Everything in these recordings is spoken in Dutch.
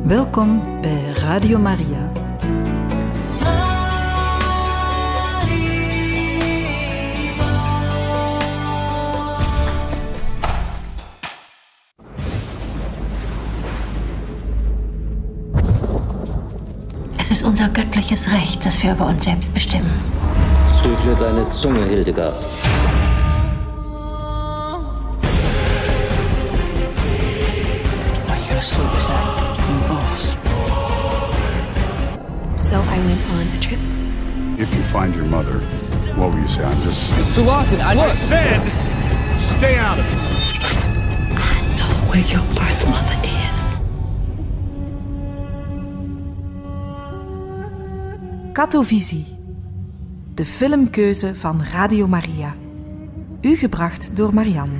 Welkom bij Radio Maria. Es ist unser göttliches Recht, dass wir über uns selbst bestimmen. Zügle deine Zunge, Hildegard. Are you gonna sleep with that boss? So I went on a trip. If you find your mother, what will you say? I'm just... Mr. Lawson, I said, stay out of it. I know where your birth mother is. Katovisie. De filmkeuze van Radio Maria. U gebracht door Marianne.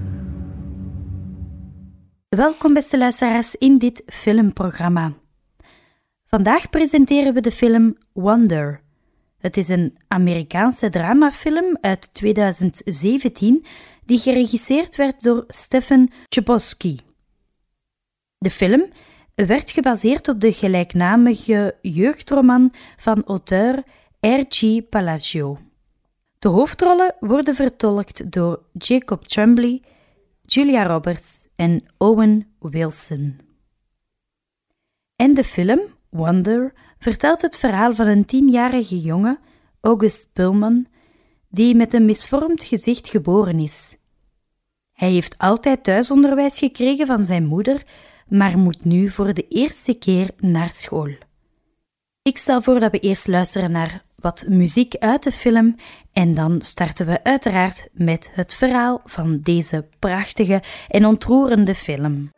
Welkom beste luisteraars in dit filmprogramma. Vandaag presenteren we de film Wonder. Het is een Amerikaanse dramafilm uit 2017 die geregisseerd werd door Stephen Chbosky. De film werd gebaseerd op de gelijknamige jeugdroman van auteur R.G. Palacio. De hoofdrollen worden vertolkt door Jacob Tremblay, Julia Roberts en Owen Wilson. En de film, Wonder, vertelt het verhaal van een 10-jarige jongen, August Pullman, die met een misvormd gezicht geboren is. Hij heeft altijd thuisonderwijs gekregen van zijn moeder, maar moet nu voor de eerste keer naar school. Ik stel voor dat we eerst luisteren naar wat muziek uit de film en dan starten we uiteraard met het verhaal van deze prachtige en ontroerende film.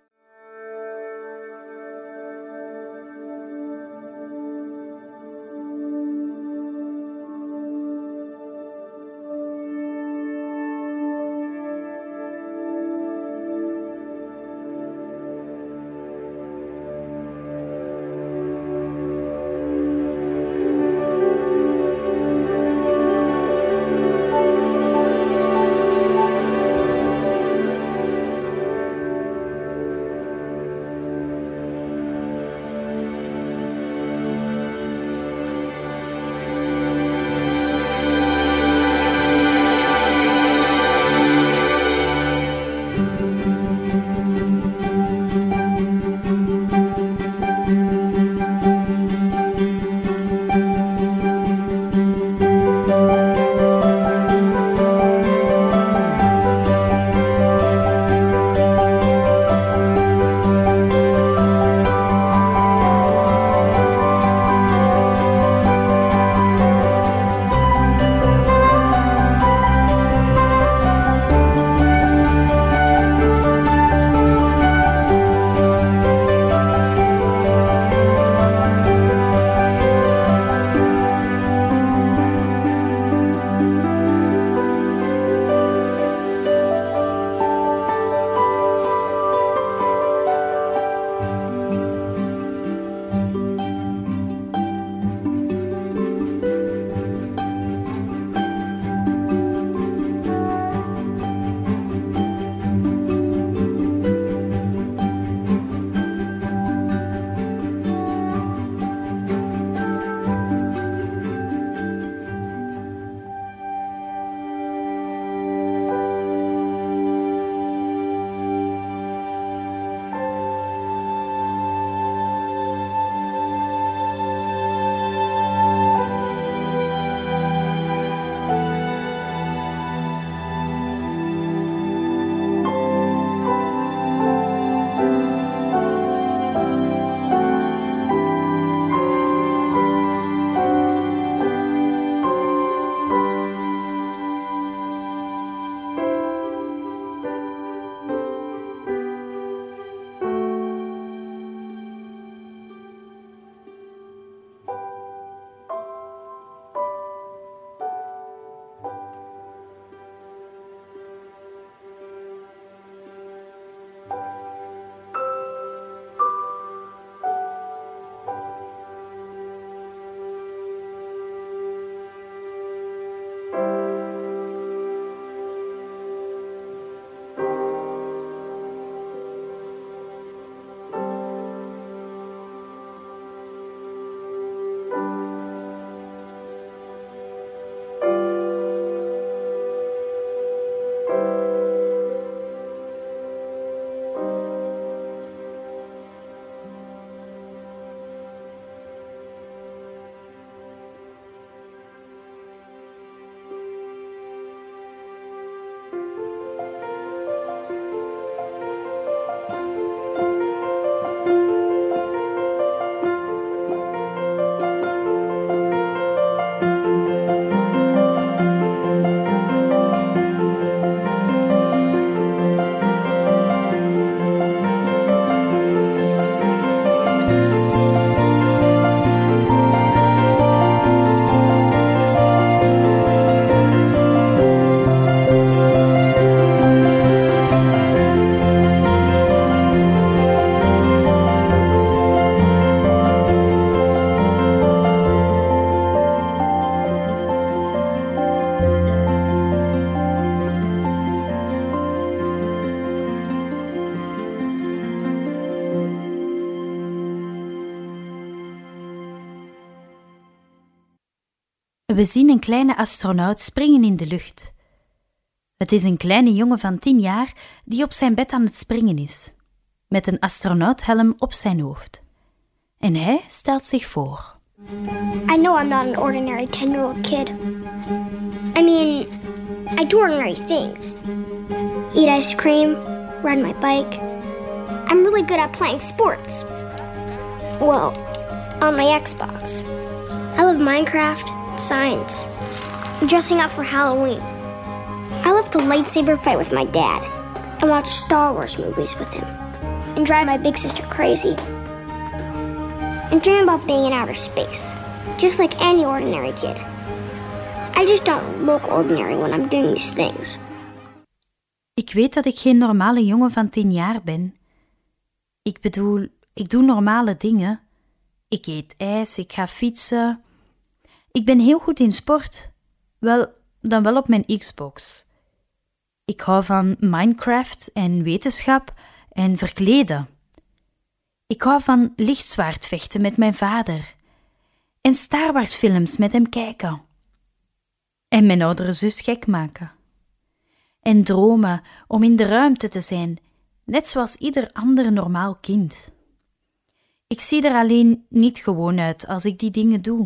We zien een kleine astronaut springen in de lucht. Het is een kleine jongen van 10 jaar die op zijn bed aan het springen is, met een astronauthelm op zijn hoofd. En hij stelt zich voor. I know I'm not an ordinary 10-year-old kid. I mean, I do ordinary things. Eat ice cream, ride my bike. I'm really good at playing sports. Well, on my Xbox. I love Minecraft, science, dressing up for Halloween. I love to lightsaber fight with my dad and watch Star Wars movies with him and drive my big sister crazy and dream about being in outer space, just like any ordinary kid. I just don't look ordinary when I'm doing these things. Ik weet dat ik geen normale jongen van 10 jaar ben. Ik bedoel, ik doe normale dingen. Ik eet ijs, ik ga fietsen. Ik ben heel goed in sport. Dan wel op mijn Xbox. Ik hou van Minecraft en wetenschap en verkleden. Ik hou van lichtzwaardvechten met mijn vader. En Star Wars films met hem kijken. En mijn oudere zus gek maken. En dromen om in de ruimte te zijn, net zoals ieder ander normaal kind. Ik zie er alleen niet gewoon uit als ik die dingen doe.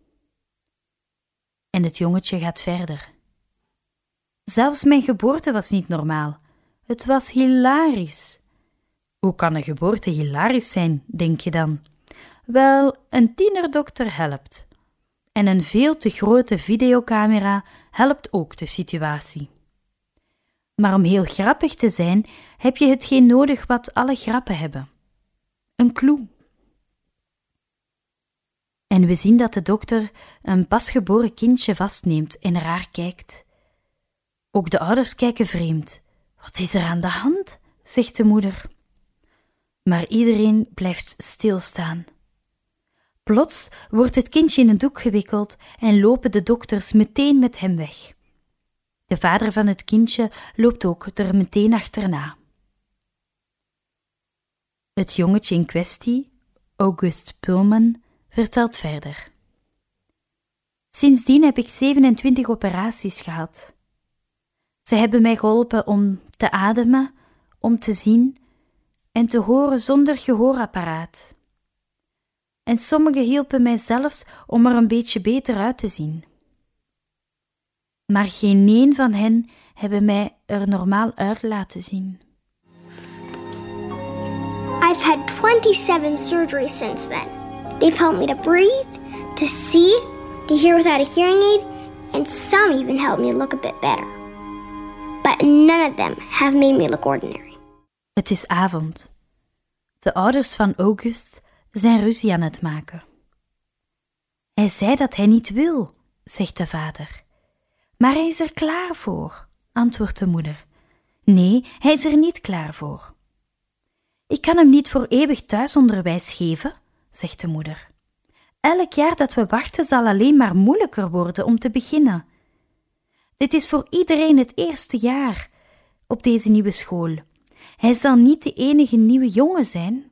En het jongetje gaat verder. Zelfs mijn geboorte was niet normaal. Het was hilarisch. Hoe kan een geboorte hilarisch zijn, denk je dan? Wel, een tienerdokter helpt. En een veel te grote videocamera helpt ook de situatie. Maar om heel grappig te zijn, heb je hetgeen nodig wat alle grappen hebben. Een clue. En we zien dat de dokter een pasgeboren kindje vastneemt en raar kijkt. Ook de ouders kijken vreemd. Wat is er aan de hand? Zegt de moeder. Maar iedereen blijft stilstaan. Plots wordt het kindje in een doek gewikkeld en lopen de dokters meteen met hem weg. De vader van het kindje loopt ook er meteen achterna. Het jongetje in kwestie, August Pullman, vertelt verder. Sindsdien heb ik 27 operaties gehad. Ze hebben mij geholpen om te ademen, om te zien en te horen zonder gehoorapparaat. En sommige hielpen mij zelfs om er een beetje beter uit te zien. Maar geen een van hen hebben mij er normaal uit laten zien. I've had 27 surgeries since then. They've helped me to breathe, to see, to hear without a hearing aid, and some even helped me look a bit better. But none of them have made me look ordinary. Het is avond. De ouders van August zijn ruzie aan het maken. Hij zei dat hij niet wil, zegt de vader. Maar hij is er klaar voor, antwoordt de moeder. Nee, hij is er niet klaar voor. Ik kan hem niet voor eeuwig thuisonderwijs geven, zegt de moeder. Elk jaar dat we wachten zal alleen maar moeilijker worden om te beginnen. Dit is voor iedereen het eerste jaar op deze nieuwe school. Hij zal niet de enige nieuwe jongen zijn.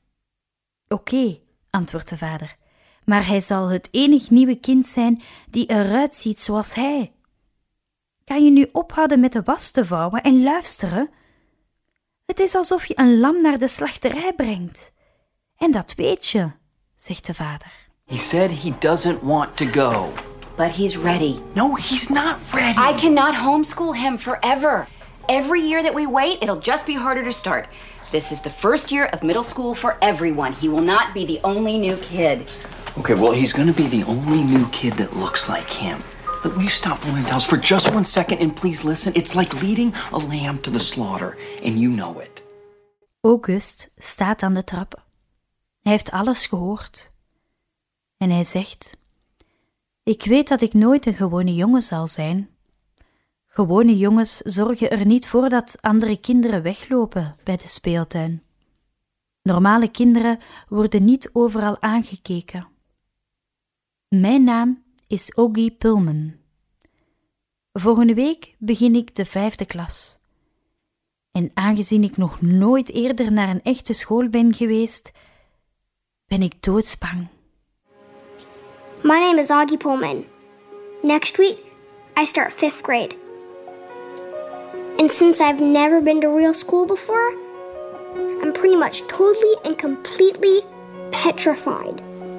Oké, antwoordt de vader, maar hij zal het enige nieuwe kind zijn die eruit ziet zoals hij. Kan je nu ophouden met de was te vouwen en luisteren? Het is alsof je een lam naar de slachterij brengt. En dat weet je, zegt de vader. He said he doesn't want to go. But he's ready. No, he's not ready. I cannot homeschool him forever. Every year that we wait, it'll just be harder to start. This is the first year of middle school for everyone. He will not be the only new kid. Okay, well, he's gonna be the only new kid that looks like him. Look, will you stop pulling tails for just 1 second and please listen? It's like leading a lamb to the slaughter, and you know it. August staat aan de trap. Hij heeft alles gehoord. En hij zegt: Ik weet dat ik nooit een gewone jongen zal zijn. Gewone jongens zorgen er niet voor dat andere kinderen weglopen bij de speeltuin. Normale kinderen worden niet overal aangekeken. Mijn naam is Augie Pullman. Volgende week begin ik de 5e klas. En aangezien ik nog nooit eerder naar een echte school ben geweest, ben ik doodsbang. My name is Augie Pullman. Next week, I start 5th grade. And since I've never been to real school before, I'm pretty much totally and completely petrified.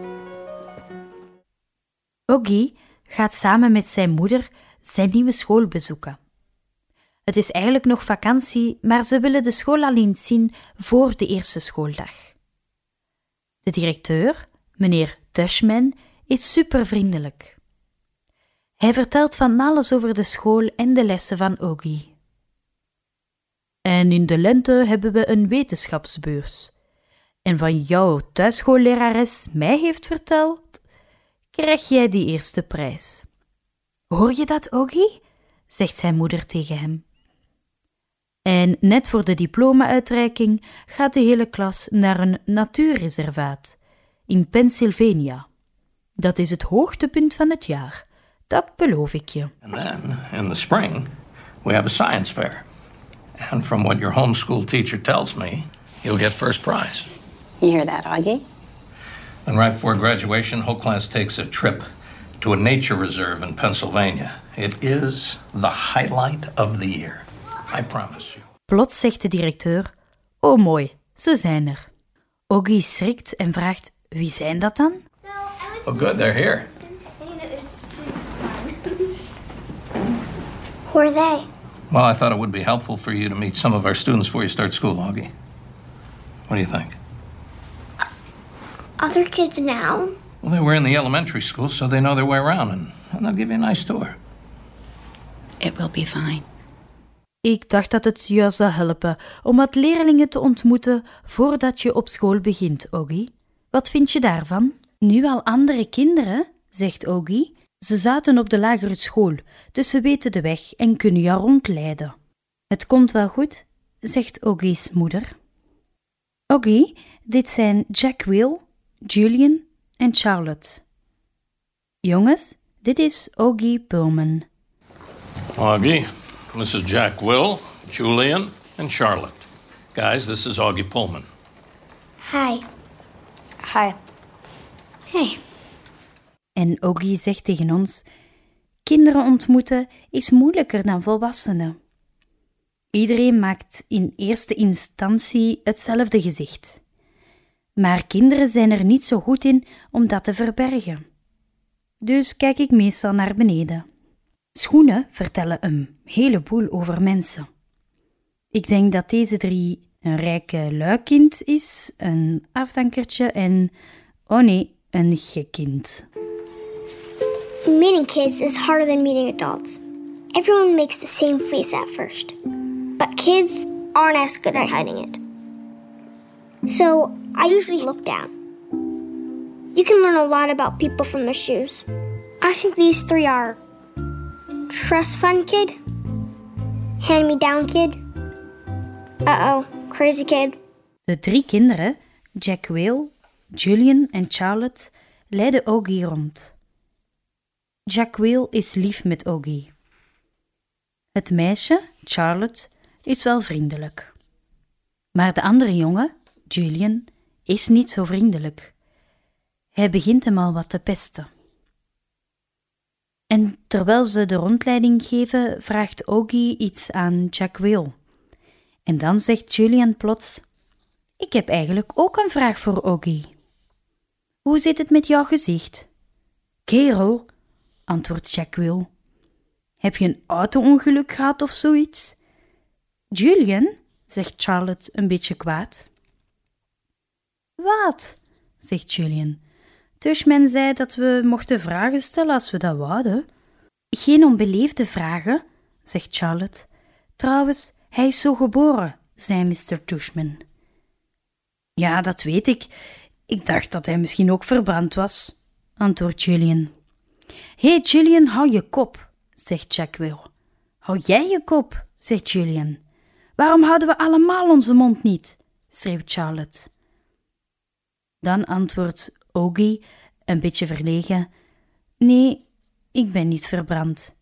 Oggy gaat samen met zijn moeder zijn nieuwe school bezoeken. Het is eigenlijk nog vakantie, maar ze willen de school al eens zien voor de eerste schooldag. De directeur, meneer Tushman, is supervriendelijk. Hij vertelt van alles over de school en de lessen van Oggy. En in de lente hebben we een wetenschapsbeurs. En van jouw thuisschoollerares mij heeft verteld, krijg jij die eerste prijs. Hoor je dat, Oggy? Zegt zijn moeder tegen hem. En net voor de diploma-uitreiking gaat de hele klas naar een natuurreservaat in Pennsylvania. Dat is het hoogtepunt van het jaar, dat beloof ik je. And then, in the spring, we have a science fair. And from what your homeschool teacher tells me, you'll get first prize. You hear that, Augie? And right before graduation, whole class takes a trip to a nature reserve in Pennsylvania. It is the highlight of the year. I promise you. Plots zegt de directeur, oh mooi, ze zijn er. Oggy schrikt en vraagt, wie zijn dat dan? Oh good, they're here. Who are they? Well, I thought it would be helpful for you to meet some of our students before you start school, Augie. What do you think? Other kids now? Well, they were in the elementary school, so they know their way around, and they'll give you a nice tour. It will be fine. Ik dacht dat het jou zou helpen om wat leerlingen te ontmoeten voordat je op school begint, Oggy. Wat vind je daarvan? Nu al andere kinderen, zegt Oggy. Ze zaten op de lagere school, dus ze weten de weg en kunnen jou rondleiden. Het komt wel goed, zegt Oggy's moeder. Oggy, dit zijn Jack Will, Julian en Charlotte. Jongens, dit is Oggy Pullman. Augie, this is Jack Will, Julian, and Charlotte. Guys, this is Augie Pullman. Hi. Hi. Hey. En Oggy zegt tegen ons, kinderen ontmoeten is moeilijker dan volwassenen. Iedereen maakt in eerste instantie hetzelfde gezicht. Maar kinderen zijn er niet zo goed in om dat te verbergen. Dus kijk ik meestal naar beneden. Schoenen vertellen een heleboel over mensen. Ik denk dat deze 3 een rijke luikind is, een afdankertje en, oh nee, een gek kind. Meeting kids is harder than meeting adults. Everyone makes the same face at first. But kids aren't as good at hiding it. So I usually look down. You can learn a lot about people from their shoes. I think these 3 are Trust Fund Kid, Hand Me Down Kid, Uh-oh, Crazy Kid. De 3 kinderen, Jack Will, Julian en Charlotte, leiden Oggy rond. Jack Will is lief met Oggy. Het meisje, Charlotte, is wel vriendelijk. Maar de andere jongen, Julian, is niet zo vriendelijk. Hij begint hem al wat te pesten. En terwijl ze de rondleiding geven, vraagt Oggy iets aan Jack Will. En dan zegt Julian plots, ik heb eigenlijk ook een vraag voor Oggy. Hoe zit het met jouw gezicht? Kerel, antwoordt Jack Will. Heb je een auto-ongeluk gehad of zoiets? Julian, zegt Charlotte een beetje kwaad. Wat? Zegt Julian. Tushman zei dat we mochten vragen stellen als we dat wouden. Geen onbeleefde vragen, zegt Charlotte. Trouwens, hij is zo geboren, zei Mr. Tushman. Ja, dat weet ik. Ik dacht dat hij misschien ook verbrand was, antwoordt Julian. Hé, Julian, hou je kop, zegt Jack Will. Hou jij je kop, zegt Julian. Waarom houden we allemaal onze mond niet? Schreeuwt Charlotte. Dan antwoordt Oggy, een beetje verlegen, nee, ik ben niet verbrand.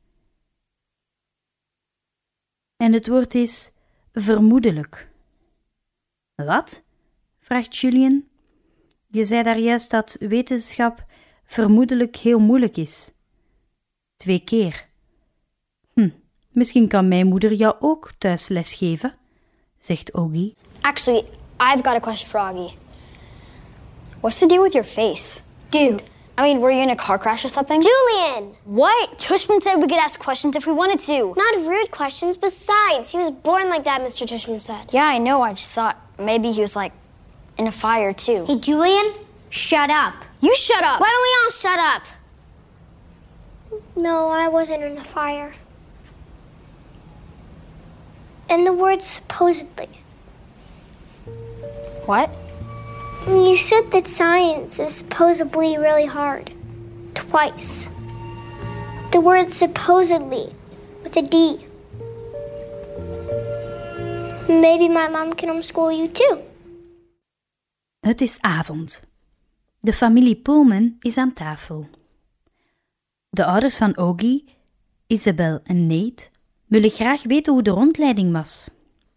En het woord is vermoedelijk. Wat? Vraagt Julian. Je zei daar juist dat wetenschap vermoedelijk heel moeilijk is. 2 keer. Misschien kan mijn moeder jou ook thuis les geven, zegt Ogie. Actually, I've got a question for Augie. What's the deal with your face? Dude. I mean, were you in a car crash or something? Julian! What? Tushman said we could ask questions if we wanted to. Not rude questions. Besides, he was born like that, Mr. Tushman said. Yeah, I know. I just thought maybe he was, like, in a fire, too. Hey, Julian, shut up. You shut up! Why don't we all shut up? No, I wasn't in a fire. And the word supposedly. What? You said that science is supposedly really hard. Twice. The word supposedly with a D. Maybe my mom can homeschool you too. Het is avond. De familie Pullman is aan tafel. De ouders van Ogie, Isabel en Nate, willen graag weten hoe de rondleiding was.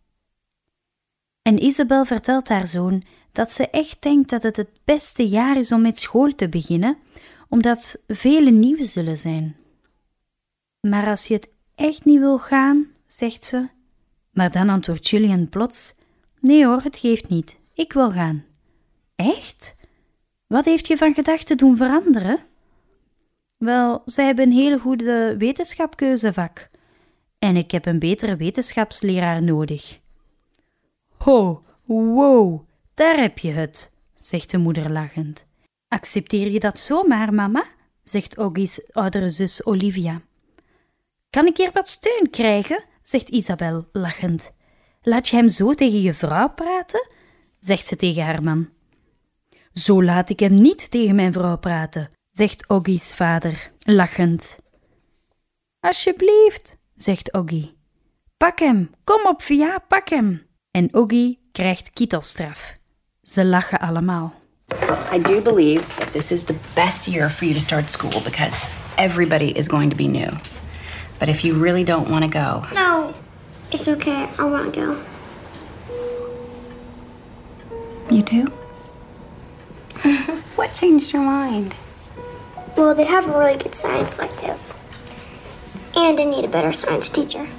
En Isabel vertelt haar zoon dat ze echt denkt dat het het beste jaar is om met school te beginnen, omdat vele nieuw zullen zijn. Maar als je het echt niet wil gaan, zegt ze. Maar dan antwoordt Julian plots, nee hoor, het geeft niet, ik wil gaan. Echt? Wat heeft je van gedachten doen veranderen? Wel, zij hebben een hele goede wetenschapkeuzevak. En ik heb een betere wetenschapsleraar nodig. Ho, wow, daar heb je het, zegt de moeder lachend. Accepteer je dat zomaar, mama? Zegt Ogie's oudere zus Olivia. Kan ik hier wat steun krijgen? Zegt Isabel lachend. Laat je hem zo tegen je vrouw praten? Zegt ze tegen haar man. Zo laat ik hem niet tegen mijn vrouw praten, zegt Ogie's vader lachend. Alsjeblieft, zegt Ogie. Pak hem, kom op Via, pak hem. En Ogie krijgt kietelstraf. Ze lachen allemaal. I do believe that this is the best year for you to start school because everybody is going to be new. But if you really don't want to go... No, it's okay. I want to go. You do? What changed your mind? Well, they have a really good science elective. And I need a better science teacher.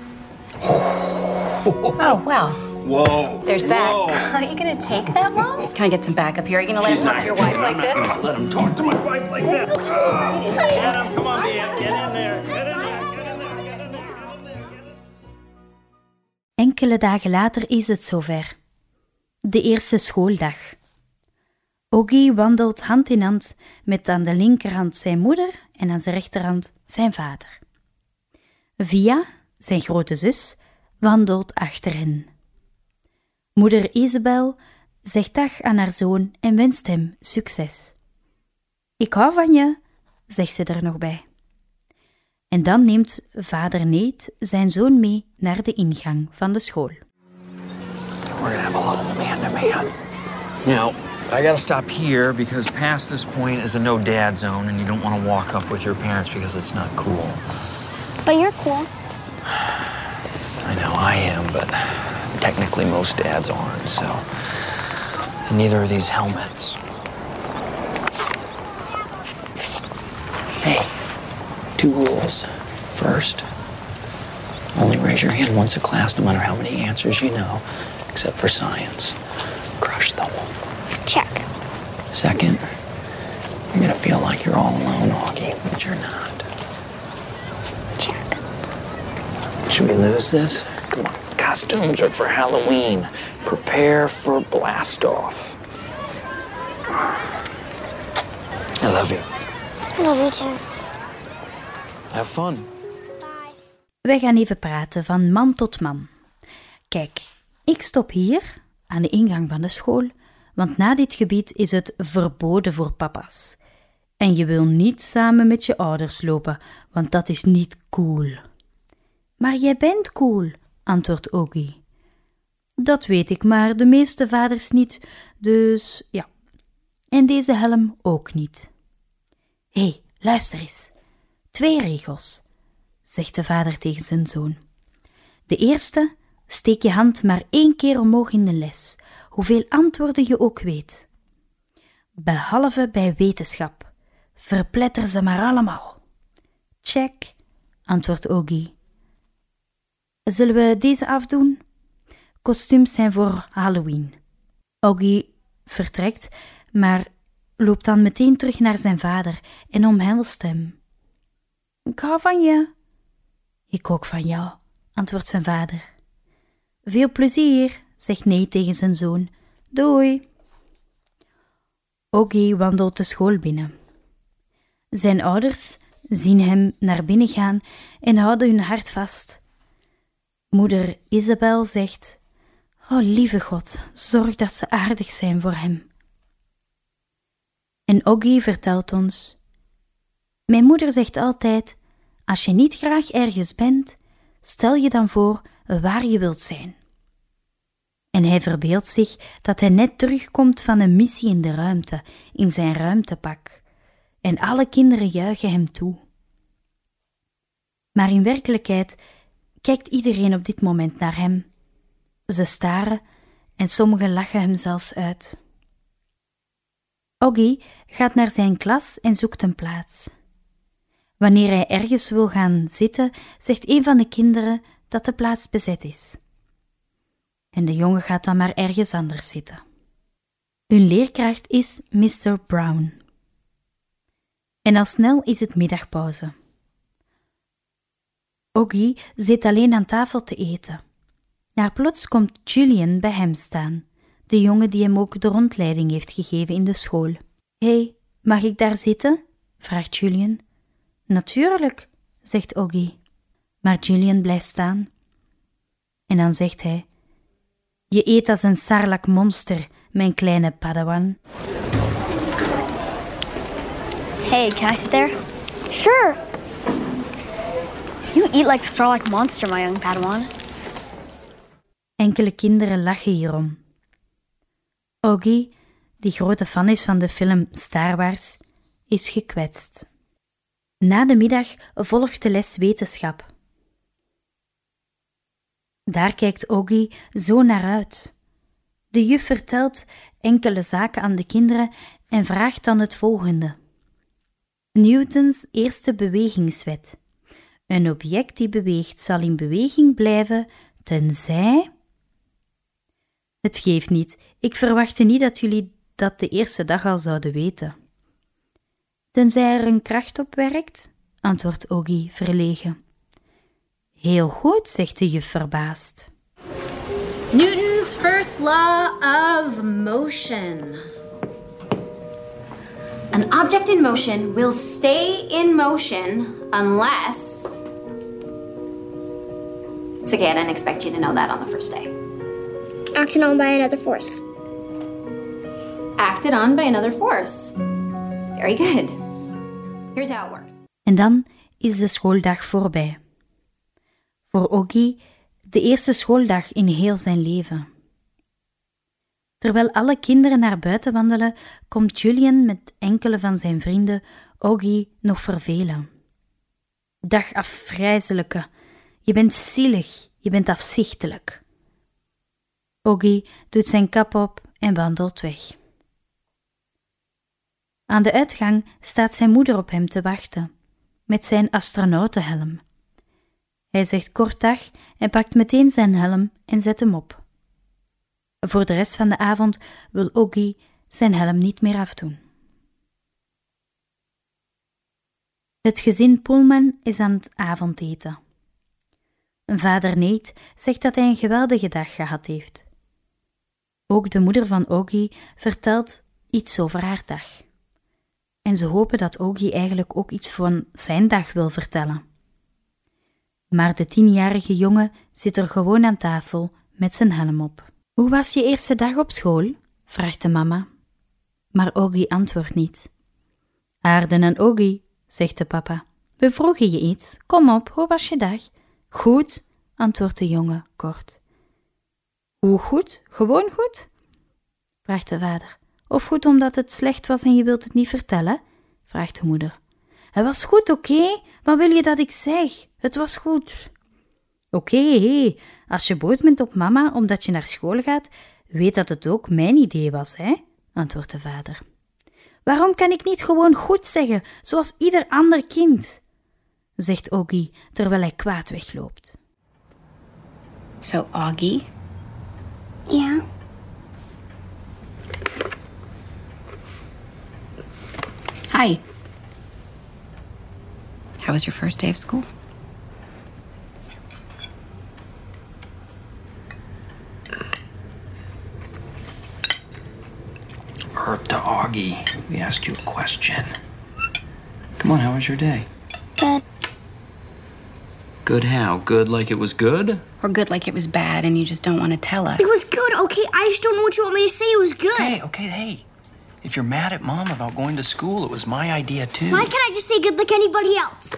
Oh, well. Whoa. There's that. Are you gonna take that, Mom? Can I get some backup here? Are you going to let him talk to your wife like this? I'm not gonna let him talk to my wife like that. Adam, come on, man. Get in there. Get in there. Get in there. Enkele dagen later is het zover. De eerste schooldag. Ogie wandelt hand in hand met aan de linkerhand zijn moeder en aan zijn rechterhand zijn vader. Via, zijn grote zus, wandelt achter hen. Moeder Isabel zegt dag aan haar zoon en wenst hem succes. Ik hou van je, zegt ze er nog bij. En dan neemt vader Nate zijn zoon mee naar de ingang van de school. We're gonna have a little man-to-man. Now, I gotta stop here because past this point is a no-dad zone and you don't want to walk up with your parents because it's not cool. But you're cool. I know I am, but technically most dads aren't, so... And neither are these helmets. Hey, 2 rules. First, only raise your hand once a class, no matter how many answers you know, except for science. Crush them. Check. Second, you're gonna feel like you're all alone, Augie, but you're not. Check. Should we lose this? Come on, costumes are for Halloween. Prepare for blast-off. I love you. I love you too. Have fun. Bye. Wij gaan even praten van man tot man. Kijk, ik stop hier, aan de ingang van de school, want na dit gebied is het verboden voor papa's. En je wil niet samen met je ouders lopen, want dat is niet cool. Maar jij bent cool, antwoordt Ogie. Dat weet ik, maar de meeste vaders niet, dus ja. En deze helm ook niet. Hé, luister eens. 2 regels, zegt de vader tegen zijn zoon. De eerste, steek je hand maar 1 keer omhoog in de les, hoeveel antwoorden je ook weet. Behalve bij wetenschap. Verpletter ze maar allemaal. Check, antwoordt Ogie. Zullen we deze afdoen? Kostuums zijn voor Halloween. Ogie vertrekt, maar loopt dan meteen terug naar zijn vader en omhelst hem. Ik hou van je. Ik ook van jou, antwoordt zijn vader. Veel plezier, zegt Nate tegen zijn zoon. Doei. Ogie wandelt de school binnen. Zijn ouders zien hem naar binnen gaan en houden hun hart vast. Moeder Isabel zegt: "Oh, lieve God, zorg dat ze aardig zijn voor hem." En Ogie vertelt ons: "Mijn moeder zegt altijd, als je niet graag ergens bent, stel je dan voor waar je wilt zijn." En hij verbeeldt zich dat hij net terugkomt van een missie in de ruimte, in zijn ruimtepak. En alle kinderen juichen hem toe. Maar in werkelijkheid kijkt iedereen op dit moment naar hem. Ze staren en sommigen lachen hem zelfs uit. Ogie gaat naar zijn klas en zoekt een plaats. Wanneer hij ergens wil gaan zitten, zegt een van de kinderen dat de plaats bezet is. En de jongen gaat dan maar ergens anders zitten. Hun leerkracht is Mr. Brown. En al snel is het middagpauze. Ogie zit alleen aan tafel te eten. Maar plots komt Julian bij hem staan, de jongen die hem ook de rondleiding heeft gegeven in de school. "Hey, mag ik daar zitten?" vraagt Julian. "Natuurlijk," zegt Ogie. Maar Julian blijft staan. En dan zegt hij: "Je eet als een sarlak monster, mijn kleine padawan." Hey, can I sit there? Sure. You eat like the Sarlacc monster, my young Padawan. Enkele kinderen lachen hierom. Ogie, die grote fan is van de film Star Wars, is gekwetst. Na de middag volgt de les wetenschap. Daar kijkt Ogie zo naar uit. De juf vertelt enkele zaken aan de kinderen en vraagt dan het volgende. Newtons eerste bewegingswet. Een object die beweegt zal in beweging blijven, tenzij... Het geeft niet, ik verwachtte niet dat jullie dat de eerste dag al zouden weten. Tenzij er een kracht op werkt, antwoordt Ogie verlegen. Heel goed, zegt de juf verbaasd. Newton's first law of motion. An object in motion will stay in motion unless... It's okay, I didn't expect you to know that on the first day. Acted on by another force. Acted on by another force. Very good. Here's how it works. En dan is de schooldag voorbij. Voor Ogie de eerste schooldag in heel zijn leven. Terwijl alle kinderen naar buiten wandelen, komt Julian met enkele van zijn vrienden Ogie nog vervelen. Dag afgrijzelijke, je bent zielig, je bent afzichtelijk. Ogie doet zijn kap op en wandelt weg. Aan de uitgang staat zijn moeder op hem te wachten, met zijn astronautenhelm. Hij zegt kort dag en pakt meteen zijn helm en zet hem op. Voor de rest van de avond wil Ogie zijn helm niet meer afdoen. Het gezin Pullman is aan het avondeten. Vader Nate zegt dat hij een geweldige dag gehad heeft. Ook de moeder van Ogie vertelt iets over haar dag. En ze hopen dat Ogie eigenlijk ook iets van zijn dag wil vertellen. Maar de 10-jarige jongen zit er gewoon aan tafel met zijn helm op. Hoe was je eerste dag op school? Vraagt de mama. Maar Ogie antwoordt niet. Aarden en Ogie, zegt de papa. We vroegen je iets. Kom op, hoe was je dag? Goed, antwoordt de jongen kort. Hoe goed? Gewoon goed? Vraagt de vader. Of goed omdat het slecht was en je wilt het niet vertellen? Vraagt de moeder. Het was goed, oké? Wat wil je dat ik zeg? Het was goed. Oké, als je boos bent op mama omdat je naar school gaat, weet dat het ook mijn idee was, hè? Antwoordt de vader. Waarom kan ik niet gewoon goed zeggen, zoals ieder ander kind? zegt Augie terwijl hij kwaad wegloopt. So, Augie? Yeah? Hi. How was your first day of school? To Augie, we asked you a question. Come on, how was your day? Good. Good how? Good like it was good? Or good like it was bad and you just don't want to tell us? It was good, okay? I just don't know what you want me to say. It was good. Okay, hey. If you're mad at Mom about going to school, it was my idea too. Why can't I just say good like anybody else?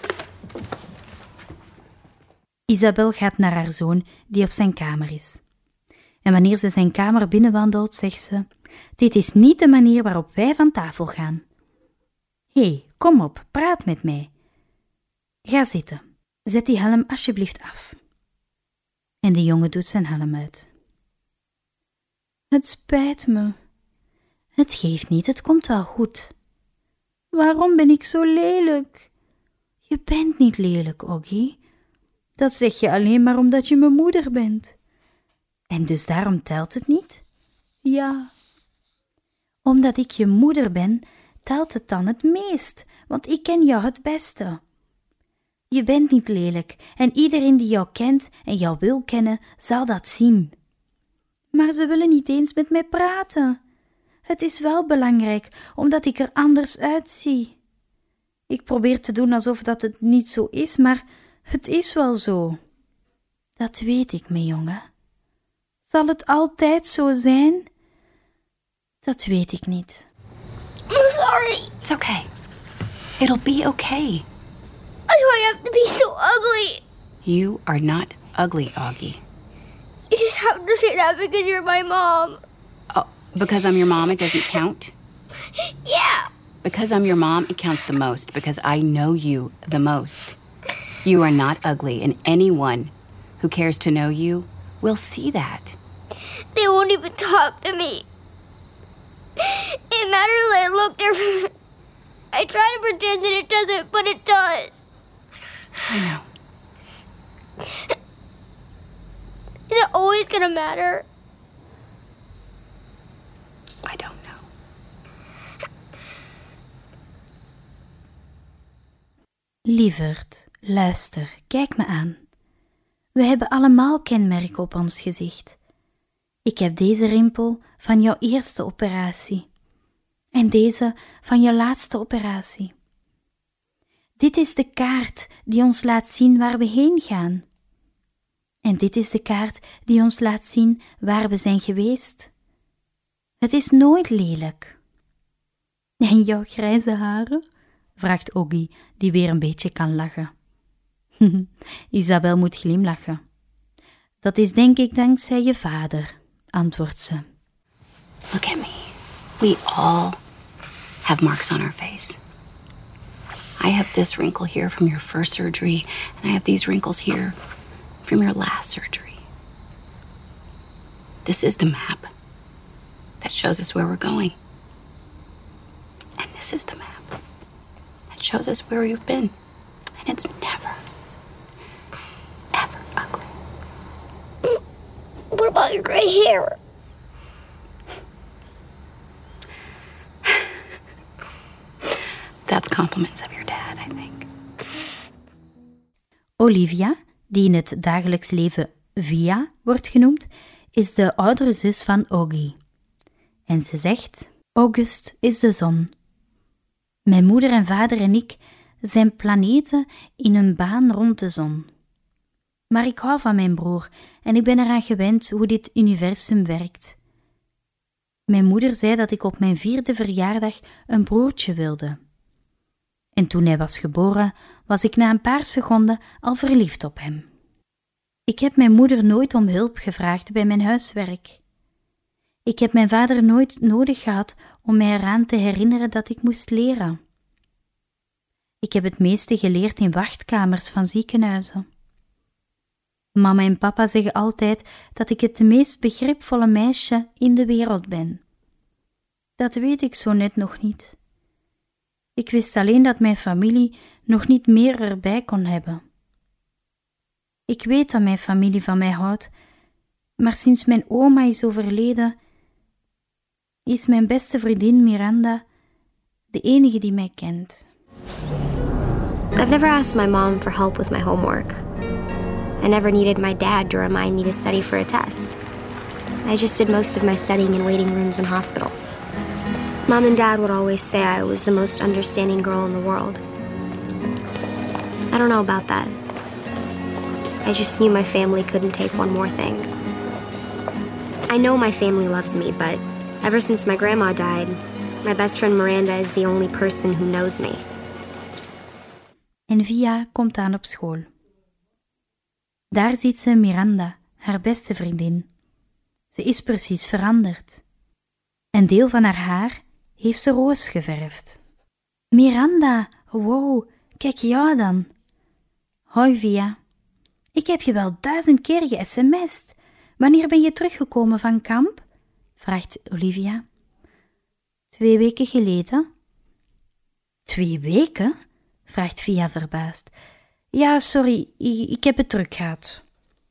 Isabel gaat naar haar zoon, die op zijn kamer is. En wanneer ze zijn kamer binnenwandelt, zegt ze: dit is niet de manier waarop wij van tafel gaan. Hé, kom op, praat met mij. Ga zitten. Zet die helm alsjeblieft af. En de jongen doet zijn helm uit. Het spijt me. Het geeft niet, het komt wel goed. Waarom ben ik zo lelijk? Je bent niet lelijk, Augie. Dat zeg je alleen maar omdat je mijn moeder bent. En dus daarom telt het niet? Ja. Omdat ik je moeder ben, telt het dan het meest, want ik ken jou het beste. Je bent niet lelijk en iedereen die jou kent en jou wil kennen, zal dat zien. Maar ze willen niet eens met mij praten. Het is wel belangrijk, omdat ik er anders uitzie. Ik probeer te doen alsof dat het niet zo is, maar het is wel zo. Dat weet ik, mijn jongen. Zal het altijd zo zijn? Dat weet ik niet. I'm sorry. It's okay. It'll be okay. Why do I have to be so ugly? You are not ugly, Augie. You just have to say that because you're my mom. Oh, because I'm your mom, it doesn't count? Yeah. Because I'm your mom, it counts the most, because I know you the most. You are not ugly, and anyone who cares to know you will see that. They won't even talk to me. It matters that I look different. I try to pretend that it doesn't, but it does. I know. Is it always gonna matter? I don't know. Lieverd, luister, kijk me aan. We hebben allemaal kenmerken op ons gezicht. Ik heb deze rimpel van jouw eerste operatie en deze van je laatste operatie. Dit is de kaart die ons laat zien waar we heen gaan. En dit is de kaart die ons laat zien waar we zijn geweest. Het is nooit lelijk. En jouw grijze haren? Vraagt Augie, die weer een beetje kan lachen. Isabel moet glimlachen. Dat is denk ik dankzij je vader, antwoordt ze. Look at me. We all have marks on our face. I have this wrinkle here from your first surgery, and I have these wrinkles here from your last surgery. This is the map that shows us where we're going. And this is the map that shows us where you've been. And it's never, ever ugly. What about your gray hair? That's compliments of your dad, I think. Olivia, die in het dagelijks leven Via wordt genoemd, is de oudere zus van Augie. En ze zegt: August is de zon. Mijn moeder en vader en ik zijn planeten in een baan rond de zon. Maar ik hou van mijn broer en ik ben eraan gewend hoe dit universum werkt. Mijn moeder zei dat ik op mijn 4e verjaardag een broertje wilde. En toen hij was geboren, was ik na een paar seconden al verliefd op hem. Ik heb mijn moeder nooit om hulp gevraagd bij mijn huiswerk. Ik heb mijn vader nooit nodig gehad om mij eraan te herinneren dat ik moest leren. Ik heb het meeste geleerd in wachtkamers van ziekenhuizen. Mama en papa zeggen altijd dat ik het meest begripvolle meisje in de wereld ben. Dat weet ik zo net nog niet. Ik wist alleen dat mijn familie nog niet meer erbij kon hebben. Ik weet dat mijn familie van mij houdt, maar sinds mijn oma is overleden, is mijn beste vriendin Miranda de enige die mij kent. I've never asked my mom for help with my homework. I never needed my dad to remind me to study for a test. I just did most of my studying in waiting rooms and hospitals. Mom and Dad would always say I was the most understanding girl in the world. I don't know about that. I just knew my family couldn't take one more thing. I know my family loves me, but ever since my grandma died, my best friend Miranda is the only person who knows me. En Via komt aan op school. Daar ziet ze Miranda, haar beste vriendin. Ze is precies veranderd. Een deel van haar haar heeft ze roos geverfd. Miranda, wow, kijk jou dan. Hoi Via. Ik heb je wel 1000 keer ge-sms'd. Wanneer ben je teruggekomen van kamp? Vraagt Olivia. 2 weken geleden. 2 weken? Vraagt Via verbaasd. Ja, sorry, ik heb het druk gehad.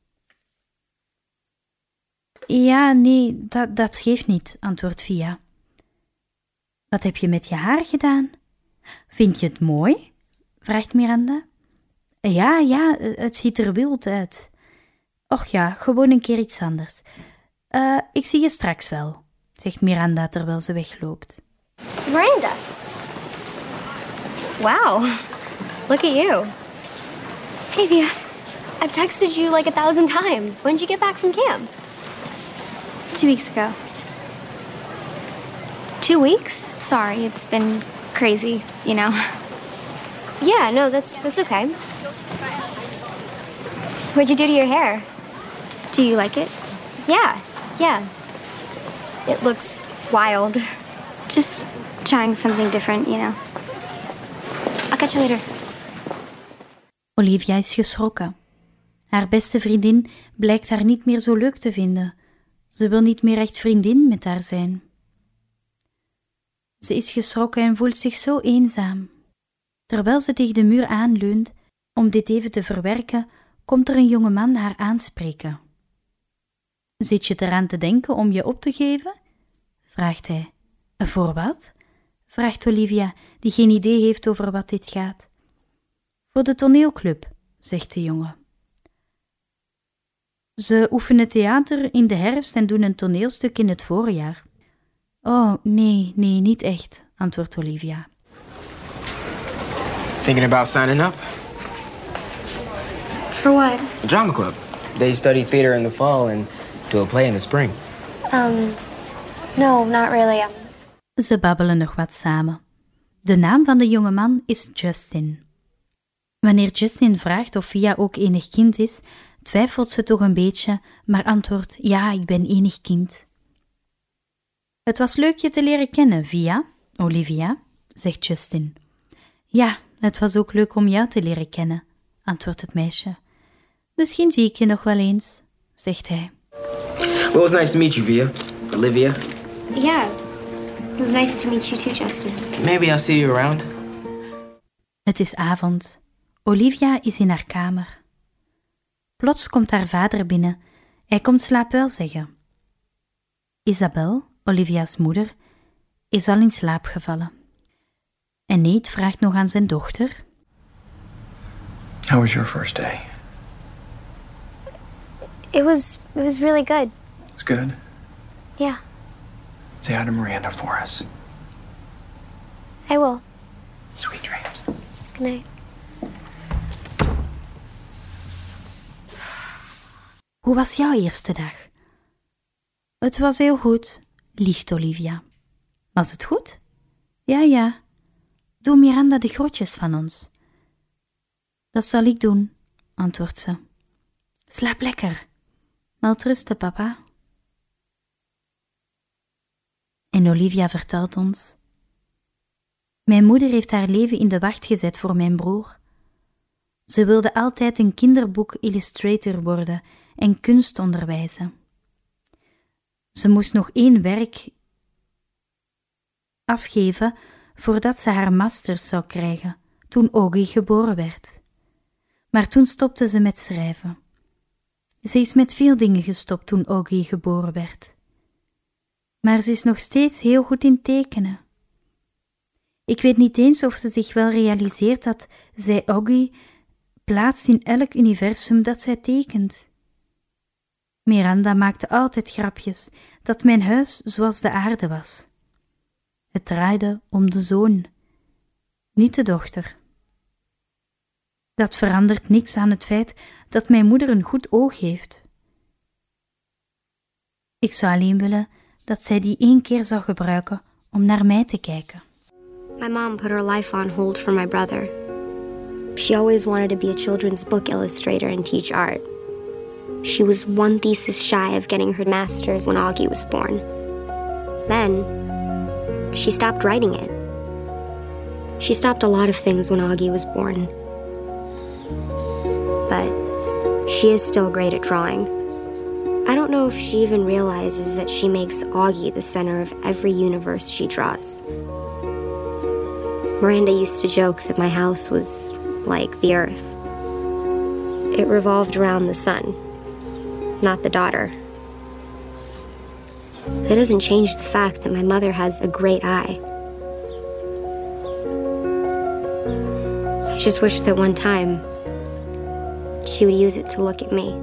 Ja, nee, dat geeft niet, antwoordt Via. Wat heb je met je haar gedaan? Vind je het mooi? Vraagt Miranda. Ja, het ziet er wild uit. Och ja, gewoon een keer iets anders. Ik zie je straks wel, zegt Miranda terwijl ze wegloopt. Miranda. Wow. Look at you. Hey, Via. I've texted you like 1,000 times. When did you get back from camp? 2 weeks ago. 2 weeks? Sorry, it's been crazy, you know. Yeah, no, that's okay. What'd you do to your hair? Do you like it? Yeah. It looks wild. Just trying something different, you know. I'll catch you later. Olivia is geschrokken. Haar beste vriendin blijkt haar niet meer zo leuk te vinden. Ze wil niet meer echt vriendin met haar zijn. Ze is geschrokken en voelt zich zo eenzaam. Terwijl ze tegen de muur aanleunt om dit even te verwerken, komt er een jonge man haar aanspreken. Zit je eraan te denken om je op te geven? Vraagt hij. Voor wat? Vraagt Olivia, die geen idee heeft over wat dit gaat. Voor de toneelclub, zegt de jongen. Ze oefenen theater in de herfst en doen een toneelstuk in het voorjaar. Oh, nee, niet echt, antwoordt Olivia. Thinking about signing up? For what? A drama club. They study theater in the fall and do a play in the spring. No, not really. Ze babbelen nog wat samen. De naam van de jonge man is Justin. Wanneer Justin vraagt of Via ook enig kind is, twijfelt ze toch een beetje, maar antwoordt: ja, ik ben enig kind. Het was leuk je te leren kennen, Via, Olivia, zegt Justin. Ja, het was ook leuk om jou te leren kennen, antwoordt het meisje. Misschien zie ik je nog wel eens, zegt hij. Well, it was nice to meet you, Via. Olivia. Yeah. It was nice to meet you too, Justin. Maybe I'll see you around. Het is avond. Olivia is in haar kamer. Plots komt haar vader binnen. Hij komt slaapwel zeggen. Isabel, Olivia's moeder, is al in slaap gevallen. En Nate vraagt nog aan zijn dochter. How was your first day? It was really good. It's good. Yeah, Say hi to Miranda for us. I will. Sweet dreams. Good night. Hoe was jouw eerste dag? Het was heel goed, liegt Olivia. Was het goed? Ja. Doe Miranda de groetjes van ons. Dat zal ik doen, antwoordt ze. Slaap lekker. Welterusten, papa. En Olivia vertelt ons. Mijn moeder heeft haar leven in de wacht gezet voor mijn broer. Ze wilde altijd een kinderboek-illustrator worden en kunst onderwijzen. Ze moest nog 1 werk afgeven voordat ze haar masters zou krijgen, toen Ogie geboren werd. Maar toen stopte ze met schrijven. Ze is met veel dingen gestopt toen Ogie geboren werd. Maar ze is nog steeds heel goed in tekenen. Ik weet niet eens of ze zich wel realiseert dat zij Ogie plaatst in elk universum dat zij tekent. Miranda maakte altijd grapjes dat mijn huis zoals de aarde was. Het draaide om de zoon, niet de dochter. Dat verandert niks aan het feit dat mijn moeder een goed oog heeft. Ik zou alleen willen dat zij die 1 keer zou gebruiken om naar mij te kijken. My mom put her life on hold for my brother. She always wanted to be a children's book illustrator and teach art. She was 1 thesis shy of getting her master's when Augie was born. Then, she stopped writing it. She stopped a lot of things when Augie was born. But she is still great at drawing. I don't know if she even realizes that she makes Augie the center of every universe she draws. Miranda used to joke that my house was like the Earth. It revolved around the sun, not the daughter. That doesn't change the fact that my mother has a great eye. I just wish that one time she would use it to look at me.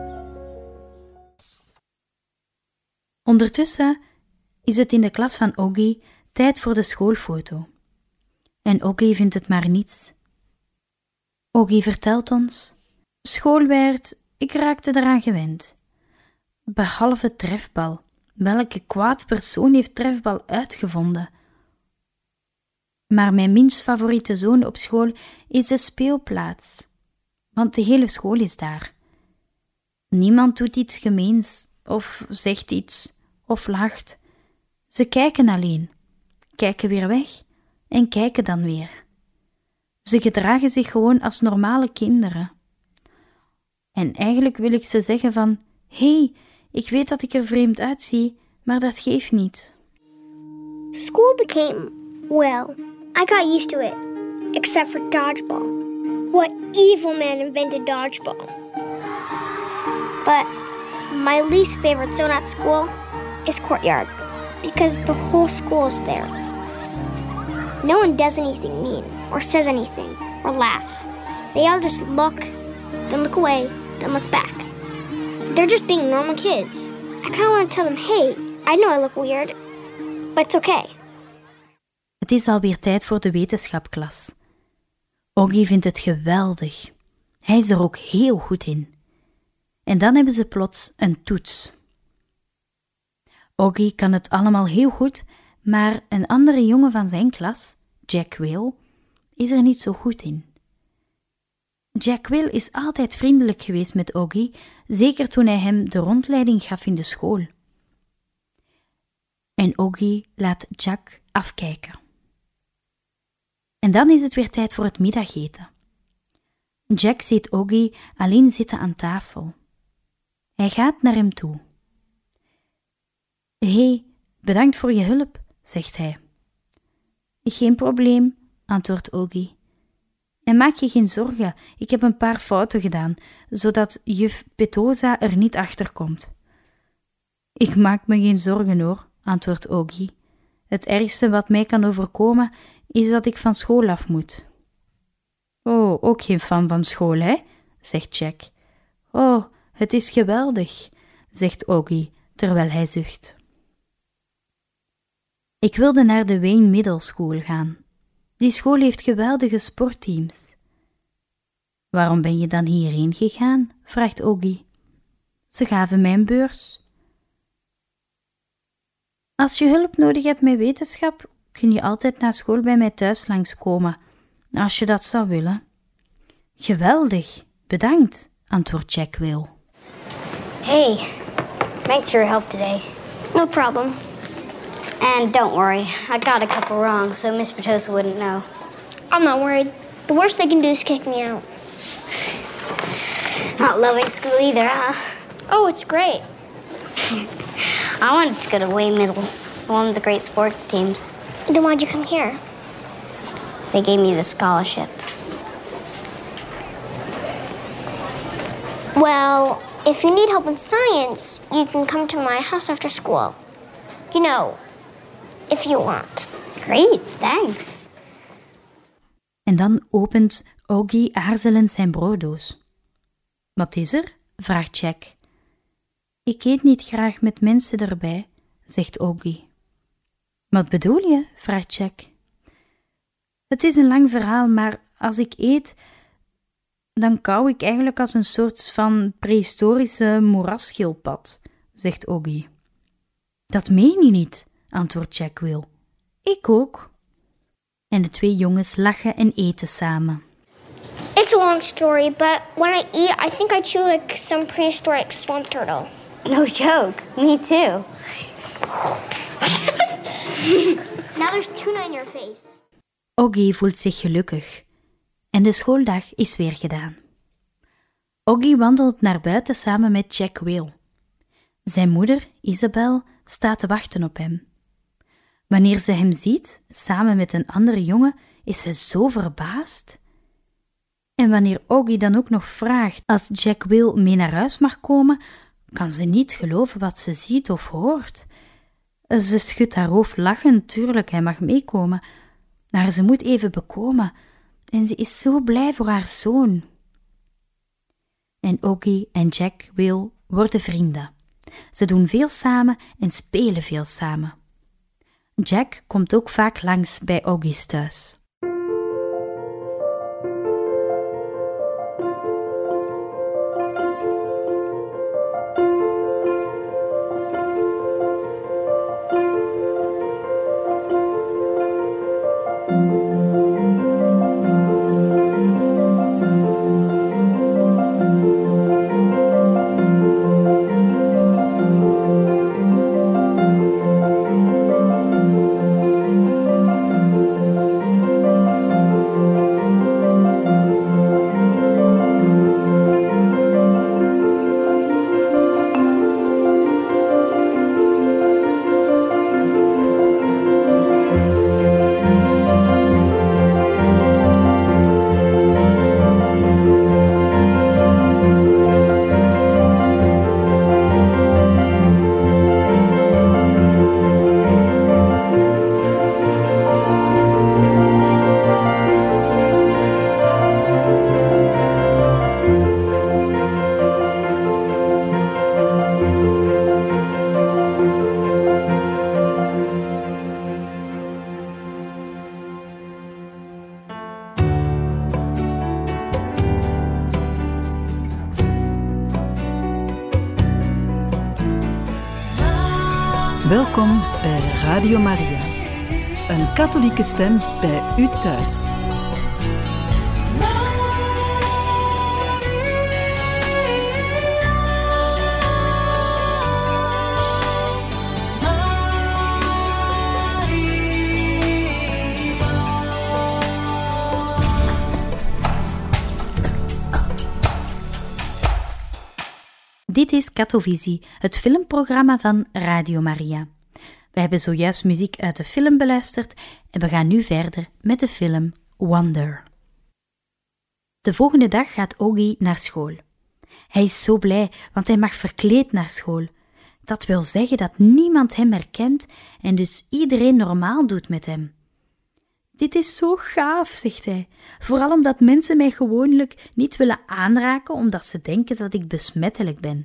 Ondertussen is het in de klas van Ogie tijd voor de schoolfoto. En Ogie vindt het maar niets. Ogie vertelt ons: schoolwijd, ik raakte eraan gewend. Behalve trefbal. Welke kwaad persoon heeft trefbal uitgevonden? Maar mijn minst favoriete zoon op school is de speelplaats. Want de hele school is daar. Niemand doet iets gemeens, of zegt iets, of lacht. Ze kijken alleen, kijken weer weg en kijken dan weer. Ze gedragen zich gewoon als normale kinderen. En eigenlijk wil ik ze zeggen van: hey, ik weet dat ik er vreemd uitzie, maar dat geeft niet. School became, well, I got used to it, except for dodgeball. What evil man invented dodgeball? But my least favorite zone at school is courtyard, because the whole school is there. No one does anything mean, or says anything, or laughs. They all just look, then look away, then look back. They're just being normal kids. I kind of want to tell them, hey, I know I look weird, but it's okay. Het is alweer tijd voor de wetenschapklas. Ogie vindt het geweldig. Hij is er ook heel goed in. En dan hebben ze plots een toets. Ogie kan het allemaal heel goed, maar een andere jongen van zijn klas, Jack Will, is er niet zo goed in. Jack Will is altijd vriendelijk geweest met Ogie, zeker toen hij hem de rondleiding gaf in de school. En Ogie laat Jack afkijken. En dan is het weer tijd voor het middageten. Jack ziet Ogie alleen zitten aan tafel. Hij gaat naar hem toe. Hey, bedankt voor je hulp, zegt hij. Geen probleem, antwoordt Ogie. En maak je geen zorgen, ik heb een paar fouten gedaan, zodat juf Petosa er niet achter komt. Ik maak me geen zorgen hoor, antwoordt Ogie. Het ergste wat mij kan overkomen is dat ik van school af moet. Oh, ook geen fan van school, hè? Zegt Jack. Oh, het is geweldig, zegt Ogie, terwijl hij zucht. Ik wilde naar de Wayne Middle School gaan. Die school heeft geweldige sportteams. Waarom ben je dan hierheen gegaan? Vraagt Ogie. Ze gaven mij een beurs. Als je hulp nodig hebt met wetenschap, kun je altijd naar school bij mij thuis langskomen, als je dat zou willen. Geweldig, bedankt, antwoordt Jack Will. Hey, thanks for your help today. No problem. And don't worry, I got a couple wrong, so Miss Petosa wouldn't know. I'm not worried. The worst they can do is kick me out. Not loving school either, huh? Oh, it's great. I wanted to go to Wayne Middle, one of the great sports teams. Then why'd you come here? They gave me the scholarship. Well, if you need help in science, you can come to my house after school. You know, if you want. Great, thanks. En dan opent Augie aarzelend zijn brooddoos. Wat is er? Vraagt Jack. Ik eet niet graag met mensen erbij, zegt Augie. Wat bedoel je? Vraagt Jack. Het is een lang verhaal, maar als ik eet, dan kauw ik eigenlijk als een soort van prehistorische moerasschildpad, zegt Augie. Dat meen je niet, antwoordt Jack Will. Ik ook. En de twee jongens lachen en eten samen. It's a long story, but when I eat, I think I chew like some prehistoric swamp turtle. No joke. Me too. Now there's tuna in your face. Augie voelt zich gelukkig. En de schooldag is weer gedaan. Augie wandelt naar buiten samen met Jack Will. Zijn moeder, Isabel, staat te wachten op hem. Wanneer ze hem ziet, samen met een andere jongen, is ze zo verbaasd. En wanneer Augie dan ook nog vraagt als Jack Will mee naar huis mag komen, kan ze niet geloven wat ze ziet of hoort. Ze schudt haar hoofd lachend, tuurlijk, hij mag meekomen, maar ze moet even bekomen en ze is zo blij voor haar zoon. En Augie en Jack Will worden vrienden. Ze doen veel samen en spelen veel samen. Jack komt ook vaak langs bij Augie's thuis. Welkom bij Radio Maria, een katholieke stem bij u thuis. Dit is Katovisie, het filmprogramma van Radio Maria. We hebben zojuist muziek uit de film beluisterd en we gaan nu verder met de film Wonder. De volgende dag gaat Augie naar school. Hij is zo blij, want hij mag verkleed naar school. Dat wil zeggen dat niemand hem herkent en dus iedereen normaal doet met hem. Dit is zo gaaf, zegt hij, vooral omdat mensen mij gewoonlijk niet willen aanraken omdat ze denken dat ik besmettelijk ben.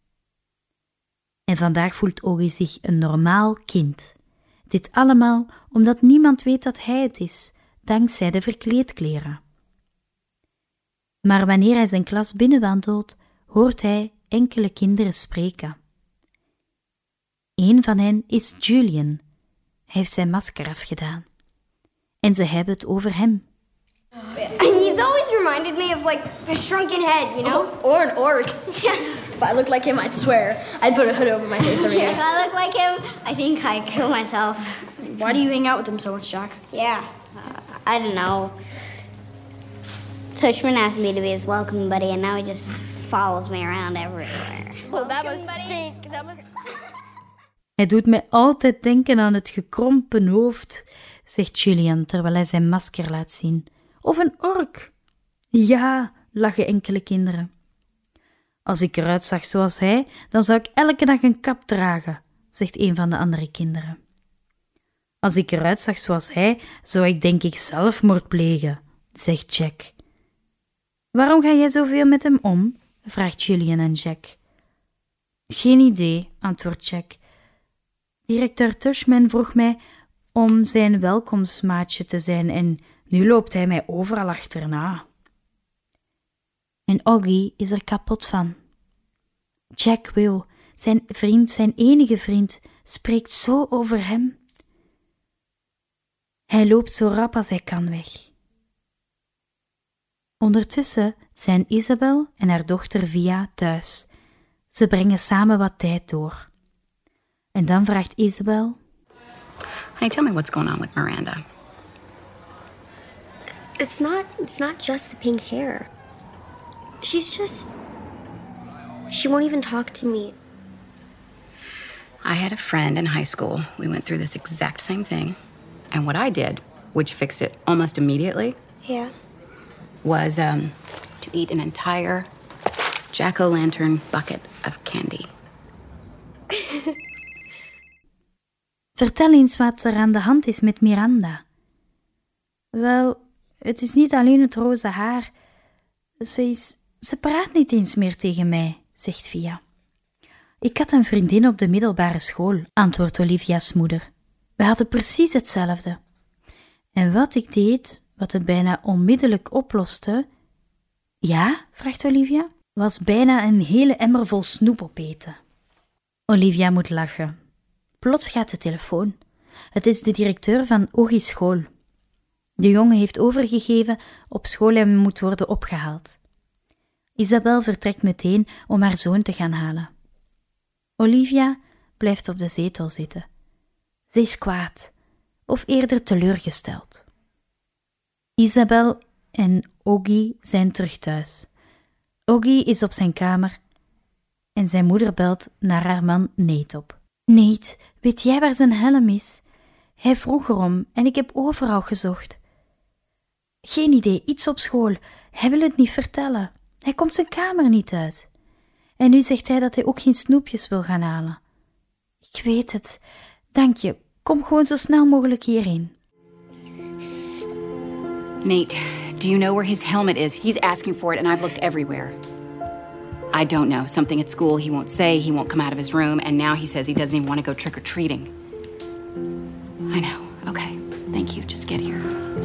En vandaag voelt Augie zich een normaal kind. Dit allemaal omdat niemand weet dat hij het is, dankzij de verkleedkleren. Maar wanneer hij zijn klas binnenwandelt, hoort hij enkele kinderen spreken. Een van hen is Julian. Hij heeft zijn masker afgedaan. En ze hebben het over hem. He's always reminded me of like a shrunken head, you know? Or an orc. If I looked like him, I'd swear I'd put a hood over my face every day. If I look like him, I think I'd kill myself. Why do you hang out with him so much, Jack? Yeah, I don't know. Tushman asked me to be his welcome buddy, and now he just follows me around everywhere. Well, that must stink. That must. Hij doet mij altijd denken aan het gekrompen hoofd, zegt Julian terwijl hij zijn masker laat zien. Of een ork. Ja, lachen enkele kinderen. Als ik eruit zag zoals hij, dan zou ik elke dag een kap dragen, zegt een van de andere kinderen. Als ik eruit zag zoals hij, zou ik denk ik zelfmoord plegen, zegt Jack. Waarom ga jij zoveel met hem om? Vraagt Julian en Jack. Geen idee, antwoordt Jack. Directeur Tushman vroeg mij om zijn welkomstmaatje te zijn en nu loopt hij mij overal achterna. En Oggy is er kapot van. Jack Will, zijn vriend, zijn enige vriend, spreekt zo over hem. Hij loopt zo rap als hij kan weg. Ondertussen zijn Isabel en haar dochter Via thuis. Ze brengen samen wat tijd door. En dan vraagt Isabel... Honey, tell me what's going on with Miranda. It's not just the pink hair. She won't even talk to me. I had a friend in high school. We went through this exact same thing. And what I did, which fixed it almost immediately... Yeah. Was to eat an entire jack-o'-lantern bucket of candy. Vertel eens wat er aan de hand is met Miranda. Wel, het is niet alleen het roze haar. Ze praat niet eens meer tegen mij, zegt Via. Ik had een vriendin op de middelbare school, antwoordt Olivia's moeder. We hadden precies hetzelfde. En wat ik deed, wat het bijna onmiddellijk oploste... Ja, vraagt Olivia, was bijna een hele emmer vol snoep opeten. Olivia moet lachen. Plots gaat de telefoon. Het is de directeur van Oggy's school. De jongen heeft overgegeven op school en moet worden opgehaald. Isabel vertrekt meteen om haar zoon te gaan halen. Olivia blijft op de zetel zitten. Ze is kwaad, of eerder teleurgesteld. Isabel en Oggy zijn terug thuis. Oggy is op zijn kamer en zijn moeder belt naar haar man Nate op. Nate, weet jij waar zijn helm is? Hij vroeg erom en ik heb overal gezocht. Geen idee, iets op school. Hij wil het niet vertellen. Hij komt zijn kamer niet uit. En nu zegt hij dat hij ook geen snoepjes wil gaan halen. Ik weet het. Dank je. Kom gewoon zo snel mogelijk hierheen. Nate, do you know where his helmet is? He's asking for it and I've looked everywhere. I don't know. Something at school he won't say, he won't come out of his room, and now he says he doesn't even want to go trick-or-treating. I know. Okay. Thank you. Just get here.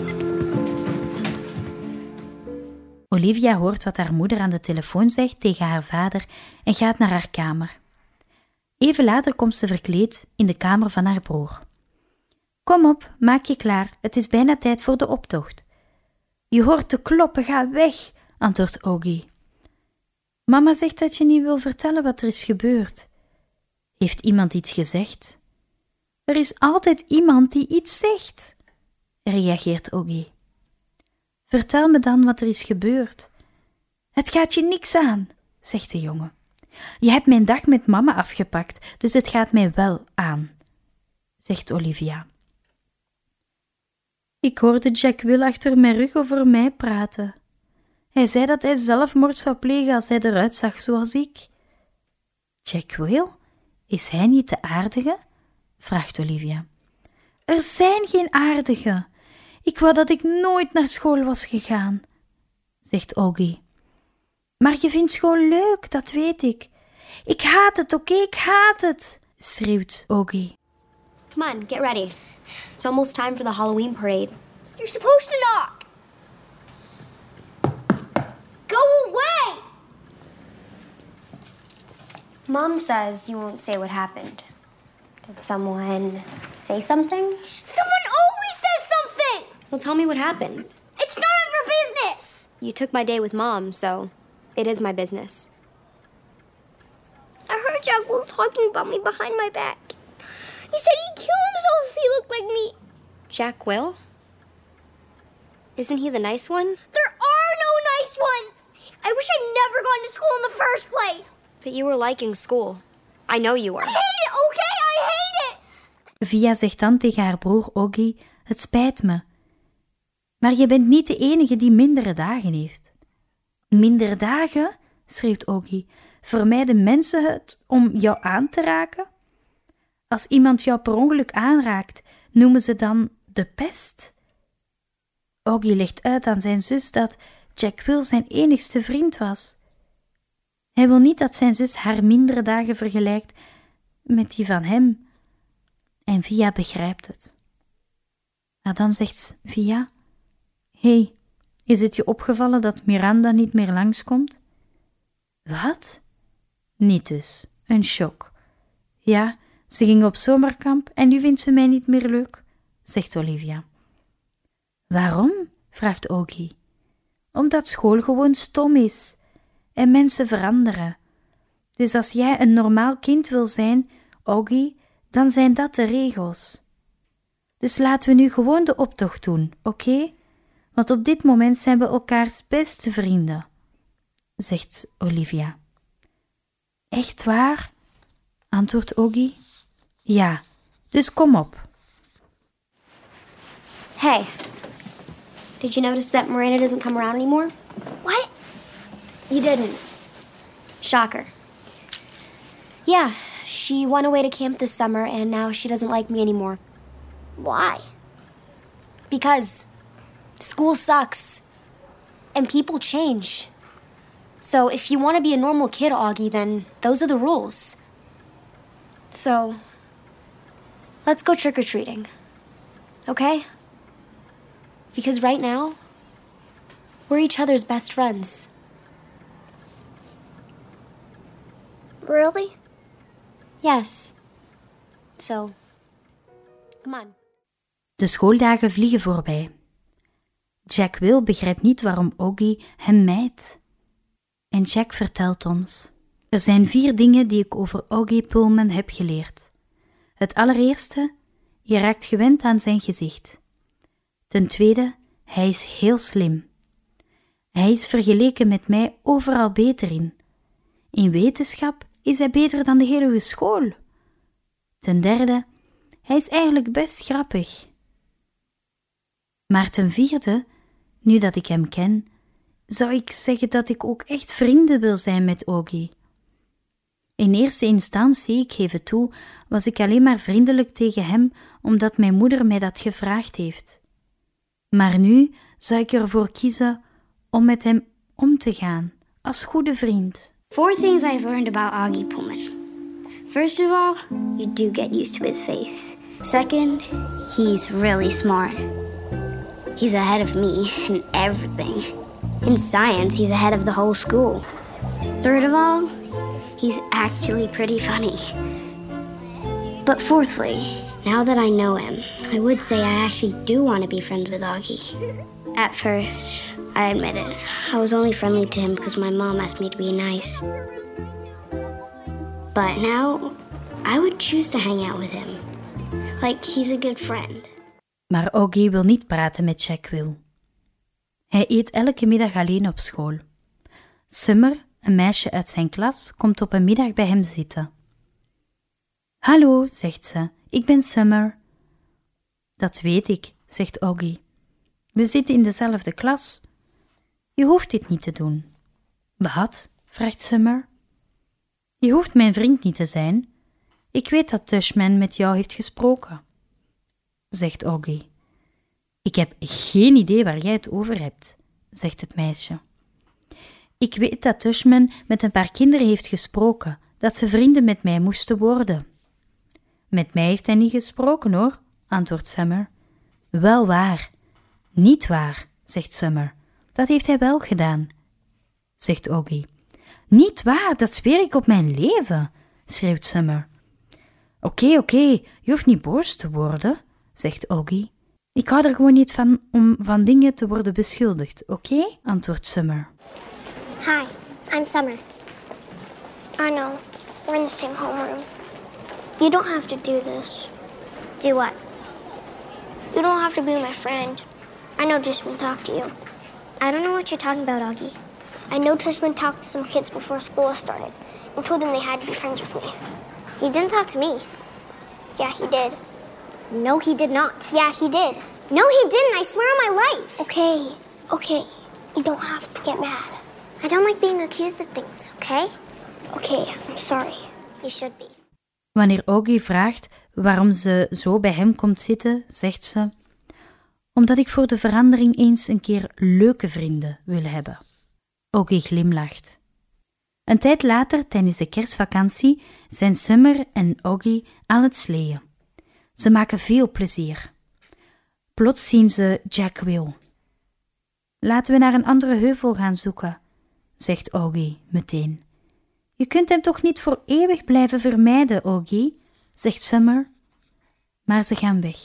Olivia hoort wat haar moeder aan de telefoon zegt tegen haar vader en gaat naar haar kamer. Even later komt ze verkleed in de kamer van haar broer. Kom op, maak je klaar. Het is bijna tijd voor de optocht. Je hoort te kloppen, ga weg, antwoordt Oggy. Mama zegt dat je niet wil vertellen wat er is gebeurd. Heeft iemand iets gezegd? Er is altijd iemand die iets zegt, reageert Oggy. Vertel me dan wat er is gebeurd. Het gaat je niks aan, zegt de jongen. Je hebt mijn dag met mama afgepakt, dus het gaat mij wel aan, zegt Olivia. Ik hoorde Jack Will achter mijn rug over mij praten. Hij zei dat hij zelfmoord zou plegen als hij eruit zag zoals ik. Jack Will? Is hij niet de aardige? Vraagt Olivia. Er zijn geen aardige. Ik wou dat ik nooit naar school was gegaan, zegt Oggy. Maar je vindt school leuk, dat weet ik. Ik haat het, oké? Ik haat het, schreeuwt Oggy. Come on, get ready. It's almost time for the Halloween parade. You're supposed to knock. Go away! Mom says you won't say what happened. Did someone say something? Someone always says something! Well, tell me what happened. It's none of your business! You took my day with Mom, so it is my business. I heard Jack Will talking about me behind my back. He said he'd kill himself if he looked like me. Jack Will? Isn't he the nice one? There are no nice ones! I wish I'd never gone to school in the first place. But you were liking school. I know you were. I hate it, okay? I hate it! Via zegt dan tegen haar broer Oggy Het spijt me. Maar je bent niet de enige die mindere dagen heeft. Mindere dagen? Schreeuwt Augie. Vermijden mensen het om jou aan te raken? Als iemand jou per ongeluk aanraakt, noemen ze dan de pest? Augie legt uit aan zijn zus dat Jack Will zijn enigste vriend was. Hij wil niet dat zijn zus haar mindere dagen vergelijkt met die van hem. En Via begrijpt het. Maar dan zegt Via: Hé, is het je opgevallen dat Miranda niet meer langskomt? Wat? Niet dus, een shock. Ja, ze ging op zomerkamp en nu vindt ze mij niet meer leuk, zegt Olivia. Waarom? Vraagt Augie. Omdat school gewoon stom is en mensen veranderen. Dus als jij een normaal kind wil zijn, Augie, dan zijn dat de regels. Dus laten we nu gewoon de optocht doen, oké? Want op dit moment zijn we elkaars beste vrienden, zegt Olivia. Echt waar? Antwoordt Augie. Ja, dus kom op. Hey, did you notice that Miranda doesn't come around anymore? What? You didn't. Shocker. Yeah, she went away to camp this summer and now she doesn't like me anymore. Why? Because school sucks and people change. So if you want to be a normal kid, Augie, then those are the rules. So let's go trick-or-treating, okay? Because right now, we're each other's best friends. Really? Yes. So, come on. De schooldagen vliegen voorbij. Jack Will begrijpt niet waarom Augie hem mijdt. En Jack vertelt ons: er zijn 4 dingen die ik over Augie Pullman heb geleerd. Het allereerste, je raakt gewend aan zijn gezicht. Ten tweede, hij is heel slim. Hij is vergeleken met mij overal beter in. In wetenschap is hij beter dan de hele school. Ten derde, hij is eigenlijk best grappig. Maar ten vierde, nu dat ik hem ken, zou ik zeggen dat ik ook echt vrienden wil zijn met Augie. In eerste instantie, ik geef het toe, was ik alleen maar vriendelijk tegen hem omdat mijn moeder mij dat gevraagd heeft. Maar nu zou ik ervoor kiezen om met hem om te gaan, als goede vriend. 4 things I've learned about Augie Pullman. First of all, you do get used to his face. Second, he's really smart. He's ahead of me in everything. In science, he's ahead of the whole school. Third of all, he's actually pretty funny. But fourthly, now that I know him, I would say I actually do want to be friends with Augie. At first, I admit it, I was only friendly to him because my mom asked me to be nice. But now, I would choose to hang out with him. Like, he's a good friend. Maar Augie wil niet praten met Jack Will. Hij eet elke middag alleen op school. Summer, een meisje uit zijn klas, komt op een middag bij hem zitten. Hallo, zegt ze, ik ben Summer. Dat weet ik, zegt Augie. We zitten in dezelfde klas. Je hoeft dit niet te doen. Wat? Vraagt Summer. Je hoeft mijn vriend niet te zijn. Ik weet dat Tushman met jou heeft gesproken, zegt Augie. Ik heb geen idee waar jij het over hebt, zegt het meisje. Ik weet dat Tushman met een paar kinderen heeft gesproken, dat ze vrienden met mij moesten worden. Met mij heeft hij niet gesproken hoor, antwoordt Summer. Wel waar. Niet waar, zegt Summer. Dat heeft hij wel gedaan, zegt Augie. Niet waar, dat zweer ik op mijn leven, schreeuwt Summer. Oké, je hoeft niet boos te worden, zegt Augie. Ik hou er gewoon niet van om van dingen te worden beschuldigd, oké? Antwoordt Summer. Hi, I'm Summer. I know, we're in the same homeroom. You don't have to do this. Do what? You don't have to be my friend. I know Tushman talked to you. I don't know what you're talking about, Augie. I know Tushman talked to some kids before school started and told them they had to be friends with me. He didn't talk to me. Yeah, he did. No, he did not. Yeah, he did. No, he didn't. I swear on my life. Okay. You don't have to get mad. I don't like being accused of things, okay? Okay, I'm sorry. You should be. Wanneer Augie vraagt waarom ze zo bij hem komt zitten, zegt ze: omdat ik voor de verandering eens een keer leuke vrienden wil hebben. Augie glimlacht. Een tijd later, tijdens de kerstvakantie, zijn Summer en Augie aan het sleeën. Ze maken veel plezier. Plots zien ze Jack Will. Laten we naar een andere heuvel gaan zoeken, zegt Augie meteen. Je kunt hem toch niet voor eeuwig blijven vermijden, Augie, zegt Summer. Maar ze gaan weg.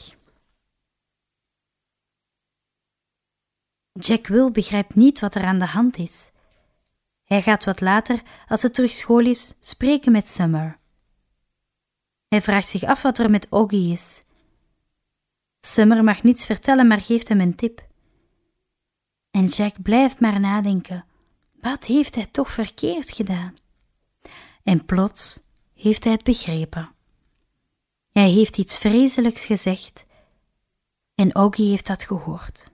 Jack Will begrijpt niet wat er aan de hand is. Hij gaat wat later, als het terug school is, spreken met Summer. Hij vraagt zich af wat er met Augie is. Summer mag niets vertellen, maar geeft hem een tip. En Jack blijft maar nadenken. Wat heeft hij toch verkeerd gedaan? En plots heeft hij het begrepen. Hij heeft iets vreselijks gezegd en Augie heeft dat gehoord.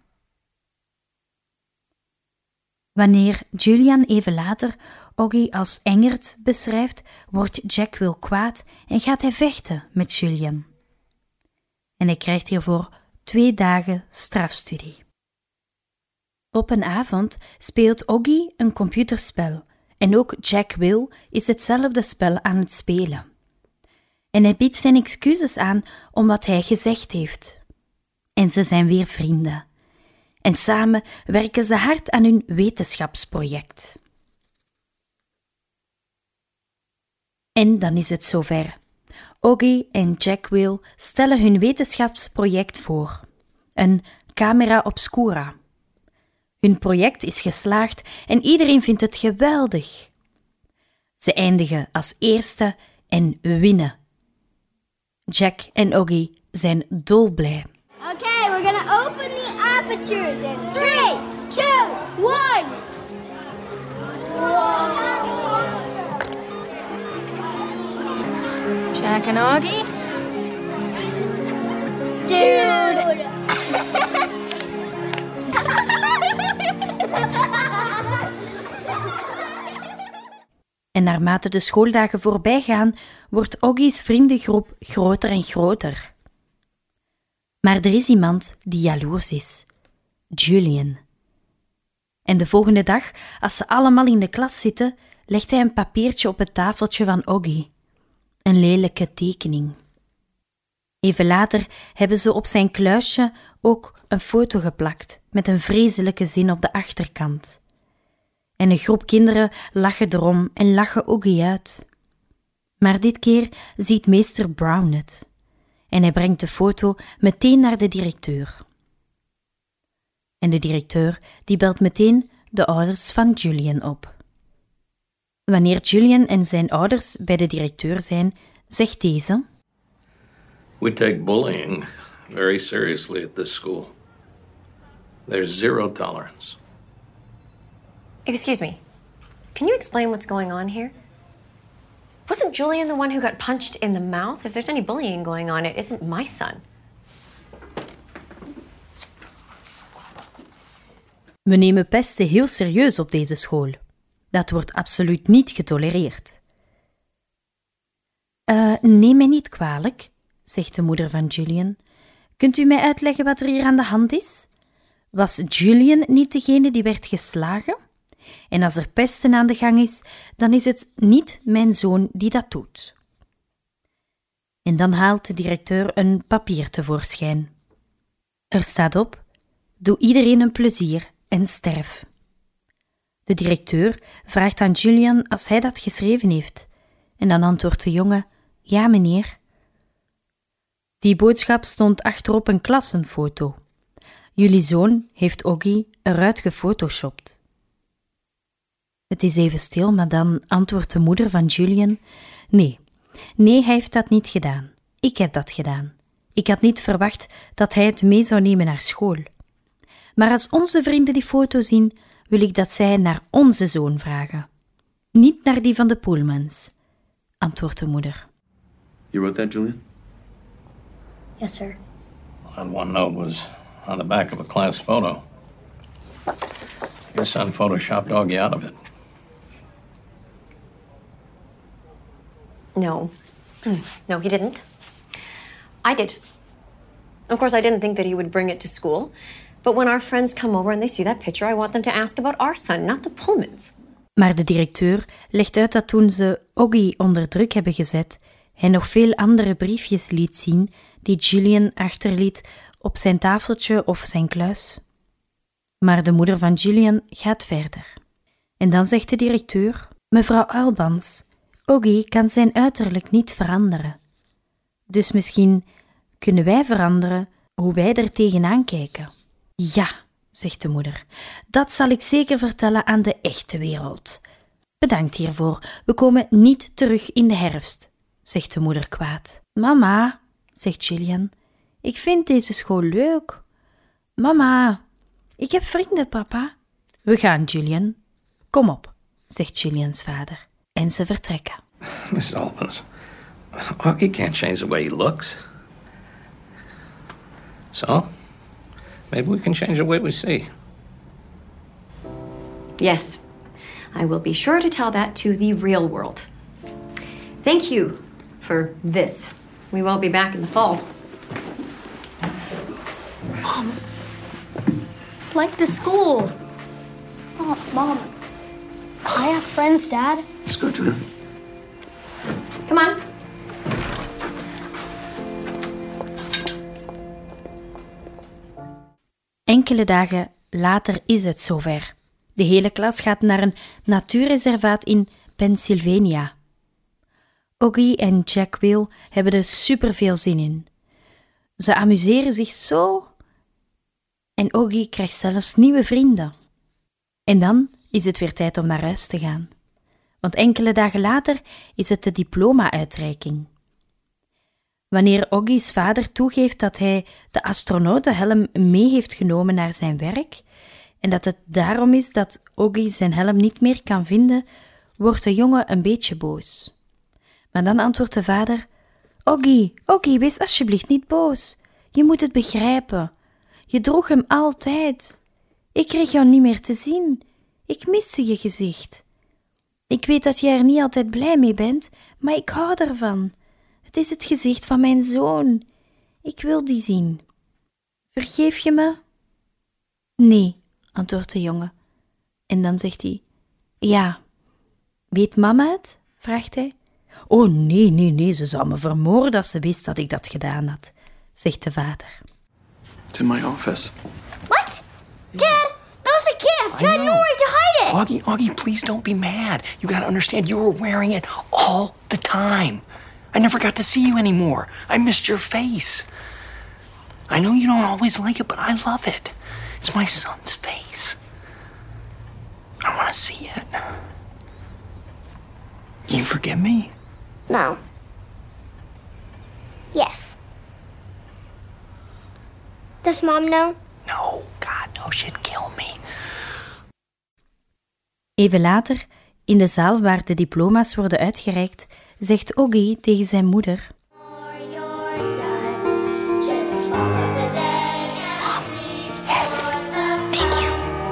Wanneer Julian even later Augie als engert beschrijft, wordt Jack Will kwaad en gaat hij vechten met Julian. En hij krijgt hiervoor 2 dagen strafstudie. Op een avond speelt Augie een computerspel en ook Jack Will is hetzelfde spel aan het spelen. En hij biedt zijn excuses aan om wat hij gezegd heeft. En ze zijn weer vrienden. En samen werken ze hard aan hun wetenschapsproject. En dan is het zover. Augie en Jack Will stellen hun wetenschapsproject voor. Een camera obscura. Hun project is geslaagd en iedereen vindt het geweldig. Ze eindigen als eerste en winnen. Jack en Augie zijn dolblij. Okay, we're gonna open the apertures in 3, 2, 1. Jack and Augie? Dude! En naarmate de schooldagen voorbij gaan, wordt Augie's vriendengroep groter en groter. Maar er is iemand die jaloers is. Julian. En de volgende dag, als ze allemaal in de klas zitten, legt hij een papiertje op het tafeltje van Augie. Een lelijke tekening. Even later hebben ze op zijn kluisje ook een foto geplakt met een vreselijke zin op de achterkant. En een groep kinderen lachen erom en lachen Augie uit. Maar dit keer ziet meester Brown het. En hij brengt de foto meteen naar de directeur. En de directeur die belt meteen de ouders van Julian op. Wanneer Julian en zijn ouders bij de directeur zijn, zegt deze: We take bullying very seriously at this school. There's 0 tolerance. Excuse me. Can you explain what's going on here? Wasn't Julian the one who got punched in the mouth? If there's any bullying going on, it isn't my son. We nemen pesten heel serieus op deze school. Dat wordt absoluut niet getolereerd. Neem mij niet kwalijk, zegt de moeder van Julian. Kunt u mij uitleggen wat er hier aan de hand is? Was Julian niet degene die werd geslagen? En als er pesten aan de gang is, dan is het niet mijn zoon die dat doet. En dan haalt de directeur een papier tevoorschijn. Er staat op: doe iedereen een plezier en sterf. De directeur vraagt aan Julian als hij dat geschreven heeft. En dan antwoordt de jongen: ja, meneer. Die boodschap stond achterop een klassenfoto. Jullie zoon heeft Augie eruit gefotoshopt. Het is even stil, maar dan antwoordt de moeder van Julian: nee, hij heeft dat niet gedaan. Ik heb dat gedaan. Ik had niet verwacht dat hij het mee zou nemen naar school. Maar als onze vrienden die foto zien, wil ik dat zij naar onze zoon vragen. Niet naar die van de Pullmans, antwoordt de moeder. You wrote that, Julian? Yes, sir. That one note was on the back of a class photo. Your son photoshopped Augie out of it. No. No, he didn't. I did. Of course, I didn't think that he would bring it to school. But when our friends come over and they see that picture, I want them to ask about our son, not the Pullmans. Maar de directeur legt uit dat toen ze Augie onder druk hebben gezet, hij nog veel andere briefjes liet zien die Gillian achterliet op zijn tafeltje of zijn kluis. Maar de moeder van Gillian gaat verder. En dan zegt de directeur: mevrouw Albans, Augie kan zijn uiterlijk niet veranderen. Dus misschien kunnen wij veranderen hoe wij er tegenaan kijken. Ja, zegt de moeder, dat zal ik zeker vertellen aan de echte wereld. Bedankt hiervoor, we komen niet terug in de herfst, zegt de moeder kwaad. Mama, zegt Gillian, ik vind deze school leuk. Mama, ik heb vrienden, papa. We gaan, Gillian. Kom op, zegt Gillians vader. En ze vertrekken. Miss Albans, Augie can't change the way he looks. So, maybe we can change the way we see. Yes, I will be sure to tell that to the real world. Thank you for this. We will be back in the fall. Mom, like the school. Oh, Mom, I have friends, Dad. Let's go to him. Come on. Enkele dagen later is het zover. De hele klas gaat naar een natuurreservaat in Pennsylvania. Augie en Jack Will hebben er superveel zin in. Ze amuseren zich zo. En Augie krijgt zelfs nieuwe vrienden. En dan is het weer tijd om naar huis te gaan. Want enkele dagen later is het de diploma-uitreiking. Wanneer Augie's vader toegeeft dat hij de astronautenhelm mee heeft genomen naar zijn werk en dat het daarom is dat Augie zijn helm niet meer kan vinden, wordt de jongen een beetje boos. Maar dan antwoordt de vader: Augie, wees alsjeblieft niet boos. Je moet het begrijpen. Je droeg hem altijd. Ik kreeg jou niet meer te zien. Ik miste je gezicht. Ik weet dat je er niet altijd blij mee bent, maar ik hou ervan. Het is het gezicht van mijn zoon. Ik wil die zien. Vergeef je me? Nee, antwoordt de jongen. En dan zegt hij: ja. Weet mama het? Vraagt hij. Oh, nee, ze zou me vermoorden als ze wist dat ik dat gedaan had, zegt de vader. It's in my office. What? Dad, that was a gift. You had nowhere to hide it. Augie, please don't be mad. You gotta understand, you were wearing it all the time. I never got to see you anymore. I missed your face. I know you don't always like it, but I love it. It's my son's face. I want to see it. You forgive me? No. Yes. Does Mom know? No, God, no, she'd kill me. Even later, in de zaal waar de diploma's worden uitgereikt, zegt Augie tegen zijn moeder: Yes. Thank you.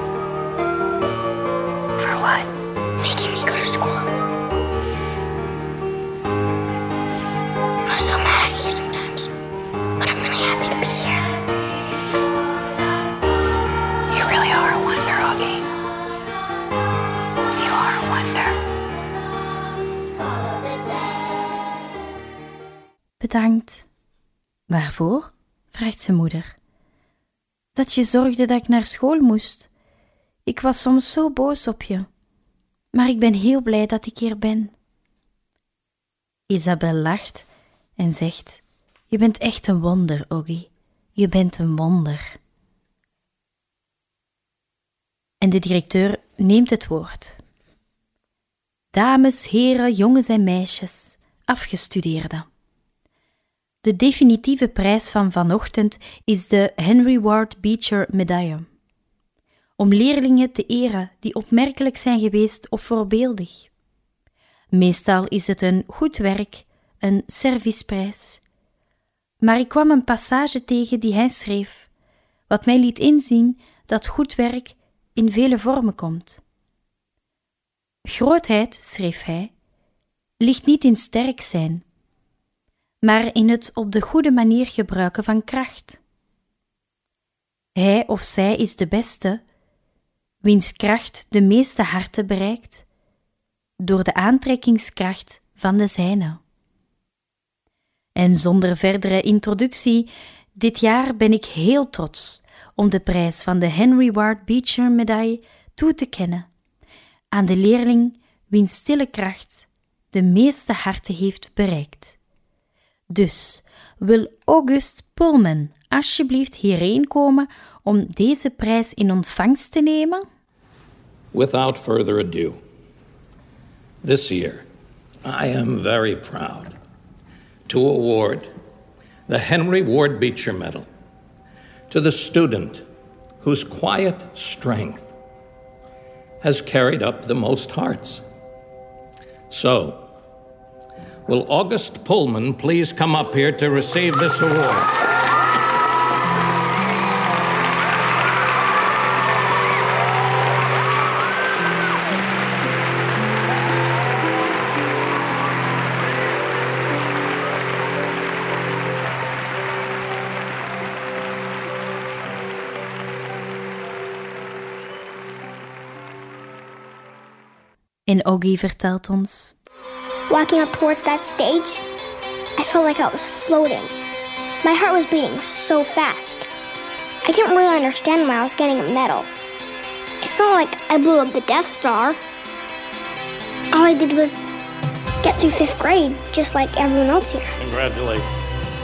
For what? Making me go to school. I'm so mad at you sometimes, but I'm really happy to be here. You really are a wonder, Augie. You are a wonder. Bedankt. Waarvoor? Vraagt zijn moeder. Dat je zorgde dat ik naar school moest. Ik was soms zo boos op je. Maar ik ben heel blij dat ik hier ben. Isabel lacht en zegt: je bent echt een wonder, Augie. Je bent een wonder. En de directeur neemt het woord. Dames, heren, jongens en meisjes, afgestudeerden. De definitieve prijs van vanochtend is de Henry Ward Beecher medaille. Om leerlingen te eren die opmerkelijk zijn geweest of voorbeeldig. Meestal is het een goed werk, een serviceprijs. Maar ik kwam een passage tegen die hij schreef, wat mij liet inzien dat goed werk in vele vormen komt. Grootheid, schreef hij, ligt niet in sterk zijn, maar in het op de goede manier gebruiken van kracht. Hij of zij is de beste, wiens kracht de meeste harten bereikt, door de aantrekkingskracht van de zijne. En zonder verdere introductie, dit jaar ben ik heel trots om de prijs van de Henry Ward Beecher medaille toe te kennen aan de leerling wiens stille kracht de meeste harten heeft bereikt. Dus wil August Pullman alsjeblieft hierheen komen om deze prijs in ontvangst te nemen? Without further ado, this year I am very proud to award the Henry Ward Beecher Medal to the student whose quiet strength has carried up the most hearts. So, will August Pullman please come up here to receive this award? En Augie vertelt ons: Walking up towards that stage, I felt like I was floating. My heart was beating so fast. I didn't really understand why I was getting a medal. It's not like I blew up the Death Star. All I did was get through 5th grade, just like everyone else here. Congratulations.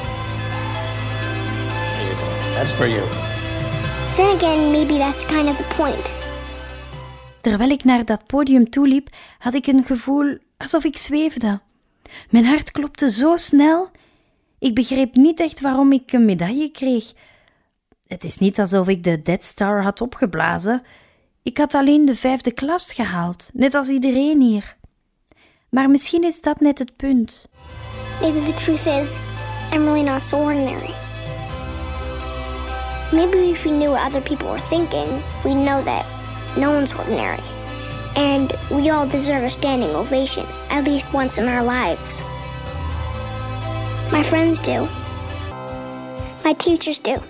Here you go. That's for you. Then again, maybe that's kind of the point. Terwijl ik naar dat podium toeliep, had ik een gevoel alsof ik zweefde. Mijn hart klopte zo snel. Ik begreep niet echt waarom ik een medaille kreeg. Het is niet alsof ik de Death Star had opgeblazen. Ik had alleen de 5e klas gehaald, net als iedereen hier. Maar misschien is dat net het punt. Maybe the truth is, I'm really not so ordinary. Maybe if we knew what other people were thinking, we'd know that no one's ordinary. And we all deserve a standing ovation, at least once in our lives. My friends do. My teachers do.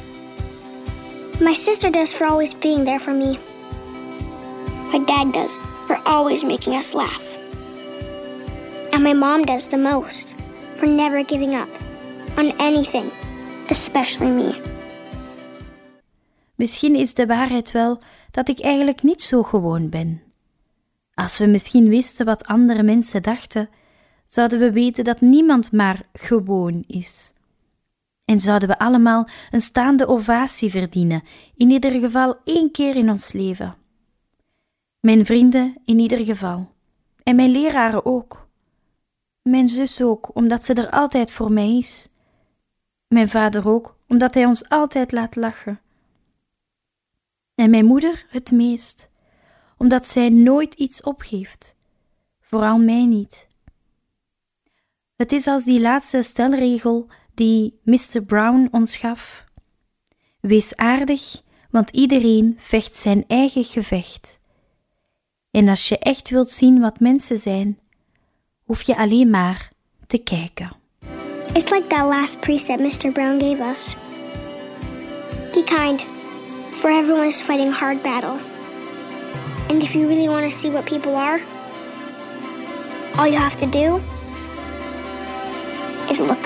My sister does for always being there for me. My dad does for always making us laugh. And my mom does the most for never giving up on anything, especially me. Misschien is de waarheid wel dat ik eigenlijk niet zo gewoon ben. Als we misschien wisten wat andere mensen dachten, zouden we weten dat niemand maar gewoon is. En zouden we allemaal een staande ovatie verdienen, in ieder geval 1 keer in ons leven. Mijn vrienden in ieder geval. En mijn leraren ook. Mijn zus ook, omdat ze er altijd voor mij is. Mijn vader ook, omdat hij ons altijd laat lachen. En mijn moeder het meest, omdat zij nooit iets opgeeft. Vooral mij niet. Het is als die laatste stelregel die Mr. Brown ons gaf. Wees aardig, want iedereen vecht zijn eigen gevecht. En als je echt wilt zien wat mensen zijn, hoef je alleen maar te kijken. It's like that last precept Mr. Brown gave us. Be kind, for everyone is fighting a hard battle. And if you really want to see what people are, all you have to do is look.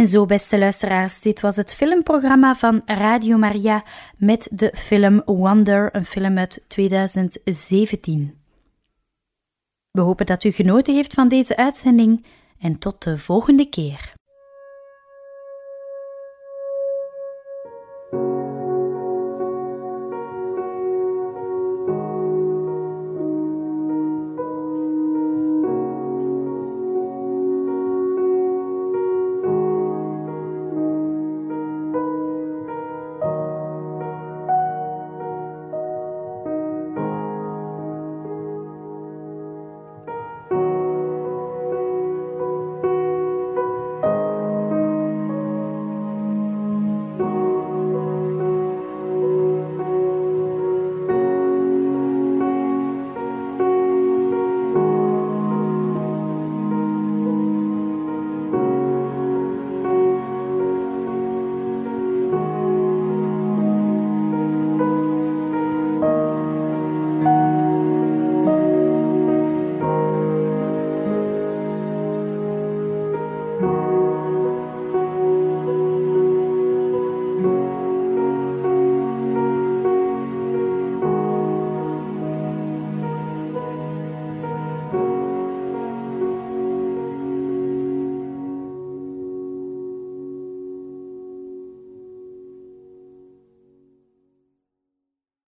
En zo, beste luisteraars, dit was het filmprogramma van Radio Maria met de film Wonder, een film uit 2017. We hopen dat u genoten heeft van deze uitzending en tot de volgende keer.